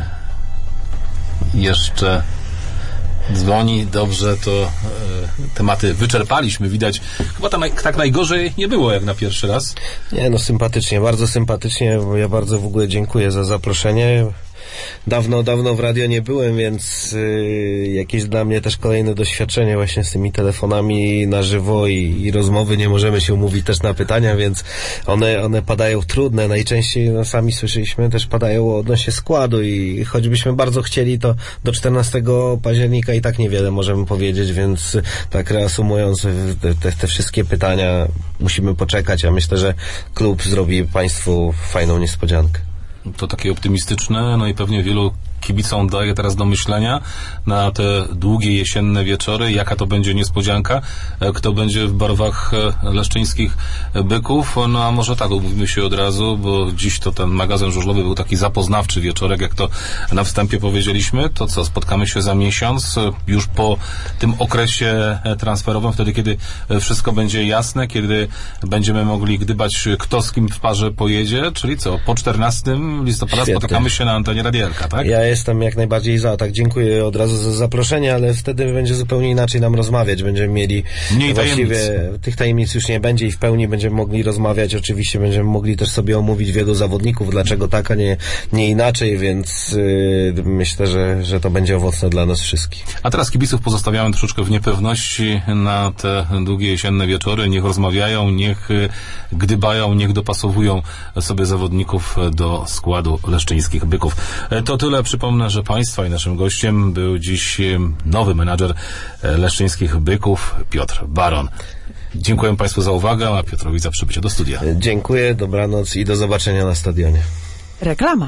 jeszcze dzwoni? Dobrze, to y, tematy wyczerpaliśmy. Widać, chyba tam tak najgorzej nie było jak na pierwszy raz. Nie, no sympatycznie, bardzo sympatycznie. Ja bardzo w ogóle dziękuję za zaproszenie. Dawno, dawno w radio nie byłem, więc y, jakieś dla mnie też kolejne doświadczenie właśnie z tymi telefonami na żywo i, i rozmowy. Nie możemy się umówić też na pytania, więc one, one padają trudne. Najczęściej, no sami słyszeliśmy, też padają odnośnie składu i choćbyśmy bardzo chcieli, to do czternastego października i tak niewiele możemy powiedzieć, więc tak reasumując te, te, te wszystkie pytania musimy poczekać. Ja myślę, że klub zrobi Państwu fajną niespodziankę. To takie optymistyczne, no i pewnie wielu kibicom daje teraz do myślenia na te długie jesienne wieczory, jaka to będzie niespodzianka, kto będzie w barwach leszczyńskich byków. No a może tak, umówimy się od razu, bo dziś to ten magazyn żużlowy był taki zapoznawczy wieczorek, jak to na wstępie powiedzieliśmy. To co, spotkamy się za miesiąc, już po tym okresie transferowym, wtedy kiedy wszystko będzie jasne, kiedy będziemy mogli gdybać, kto z kim w parze pojedzie, czyli co, po czternastego listopada Świetnie. Spotykamy się na antenie Radia Elka, tak? Ja jestem jak najbardziej za, tak, dziękuję od razu za zaproszenie, ale wtedy będzie zupełnie inaczej nam rozmawiać, będziemy mieli mniej właściwie tajemnic. Tych tajemnic już nie będzie i w pełni będziemy mogli rozmawiać, oczywiście będziemy mogli też sobie omówić wielu zawodników, dlaczego tak, a nie, nie inaczej, więc yy, myślę, że, że to będzie owocne dla nas wszystkich. A teraz kibiców pozostawiamy troszeczkę w niepewności na te długie jesienne wieczory, niech rozmawiają, niech gdybają, niech dopasowują sobie zawodników do składu leszczyńskich byków. To tyle. Przypomnę, że Państwa i naszym gościem był dziś nowy menadżer leszczyńskich byków, Piotr Baron. Dziękuję Państwu za uwagę, a Piotrowi za przybycie do studia. Dziękuję, dobranoc i do zobaczenia na stadionie. Reklama.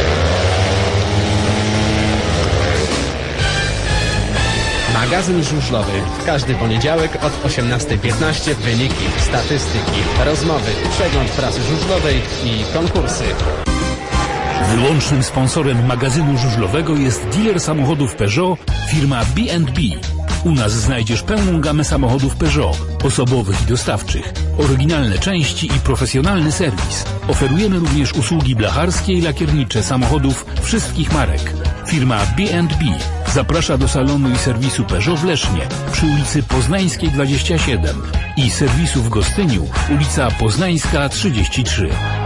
Magazyn żużlowy. Każdy poniedziałek od osiemnastej piętnaście wyniki, statystyki, rozmowy, przegląd prasy żużlowej i konkursy. Wyłącznym sponsorem magazynu żużlowego jest dealer samochodów Peugeot, firma B and B. U nas znajdziesz pełną gamę samochodów Peugeot, osobowych i dostawczych, oryginalne części i profesjonalny serwis. Oferujemy również usługi blacharskie i lakiernicze samochodów wszystkich marek. Firma B and B zaprasza do salonu i serwisu Peugeot w Lesznie przy ulicy Poznańskiej dwadzieścia siedem i serwisu w Gostyniu, ulica Poznańska trzydzieści trzy.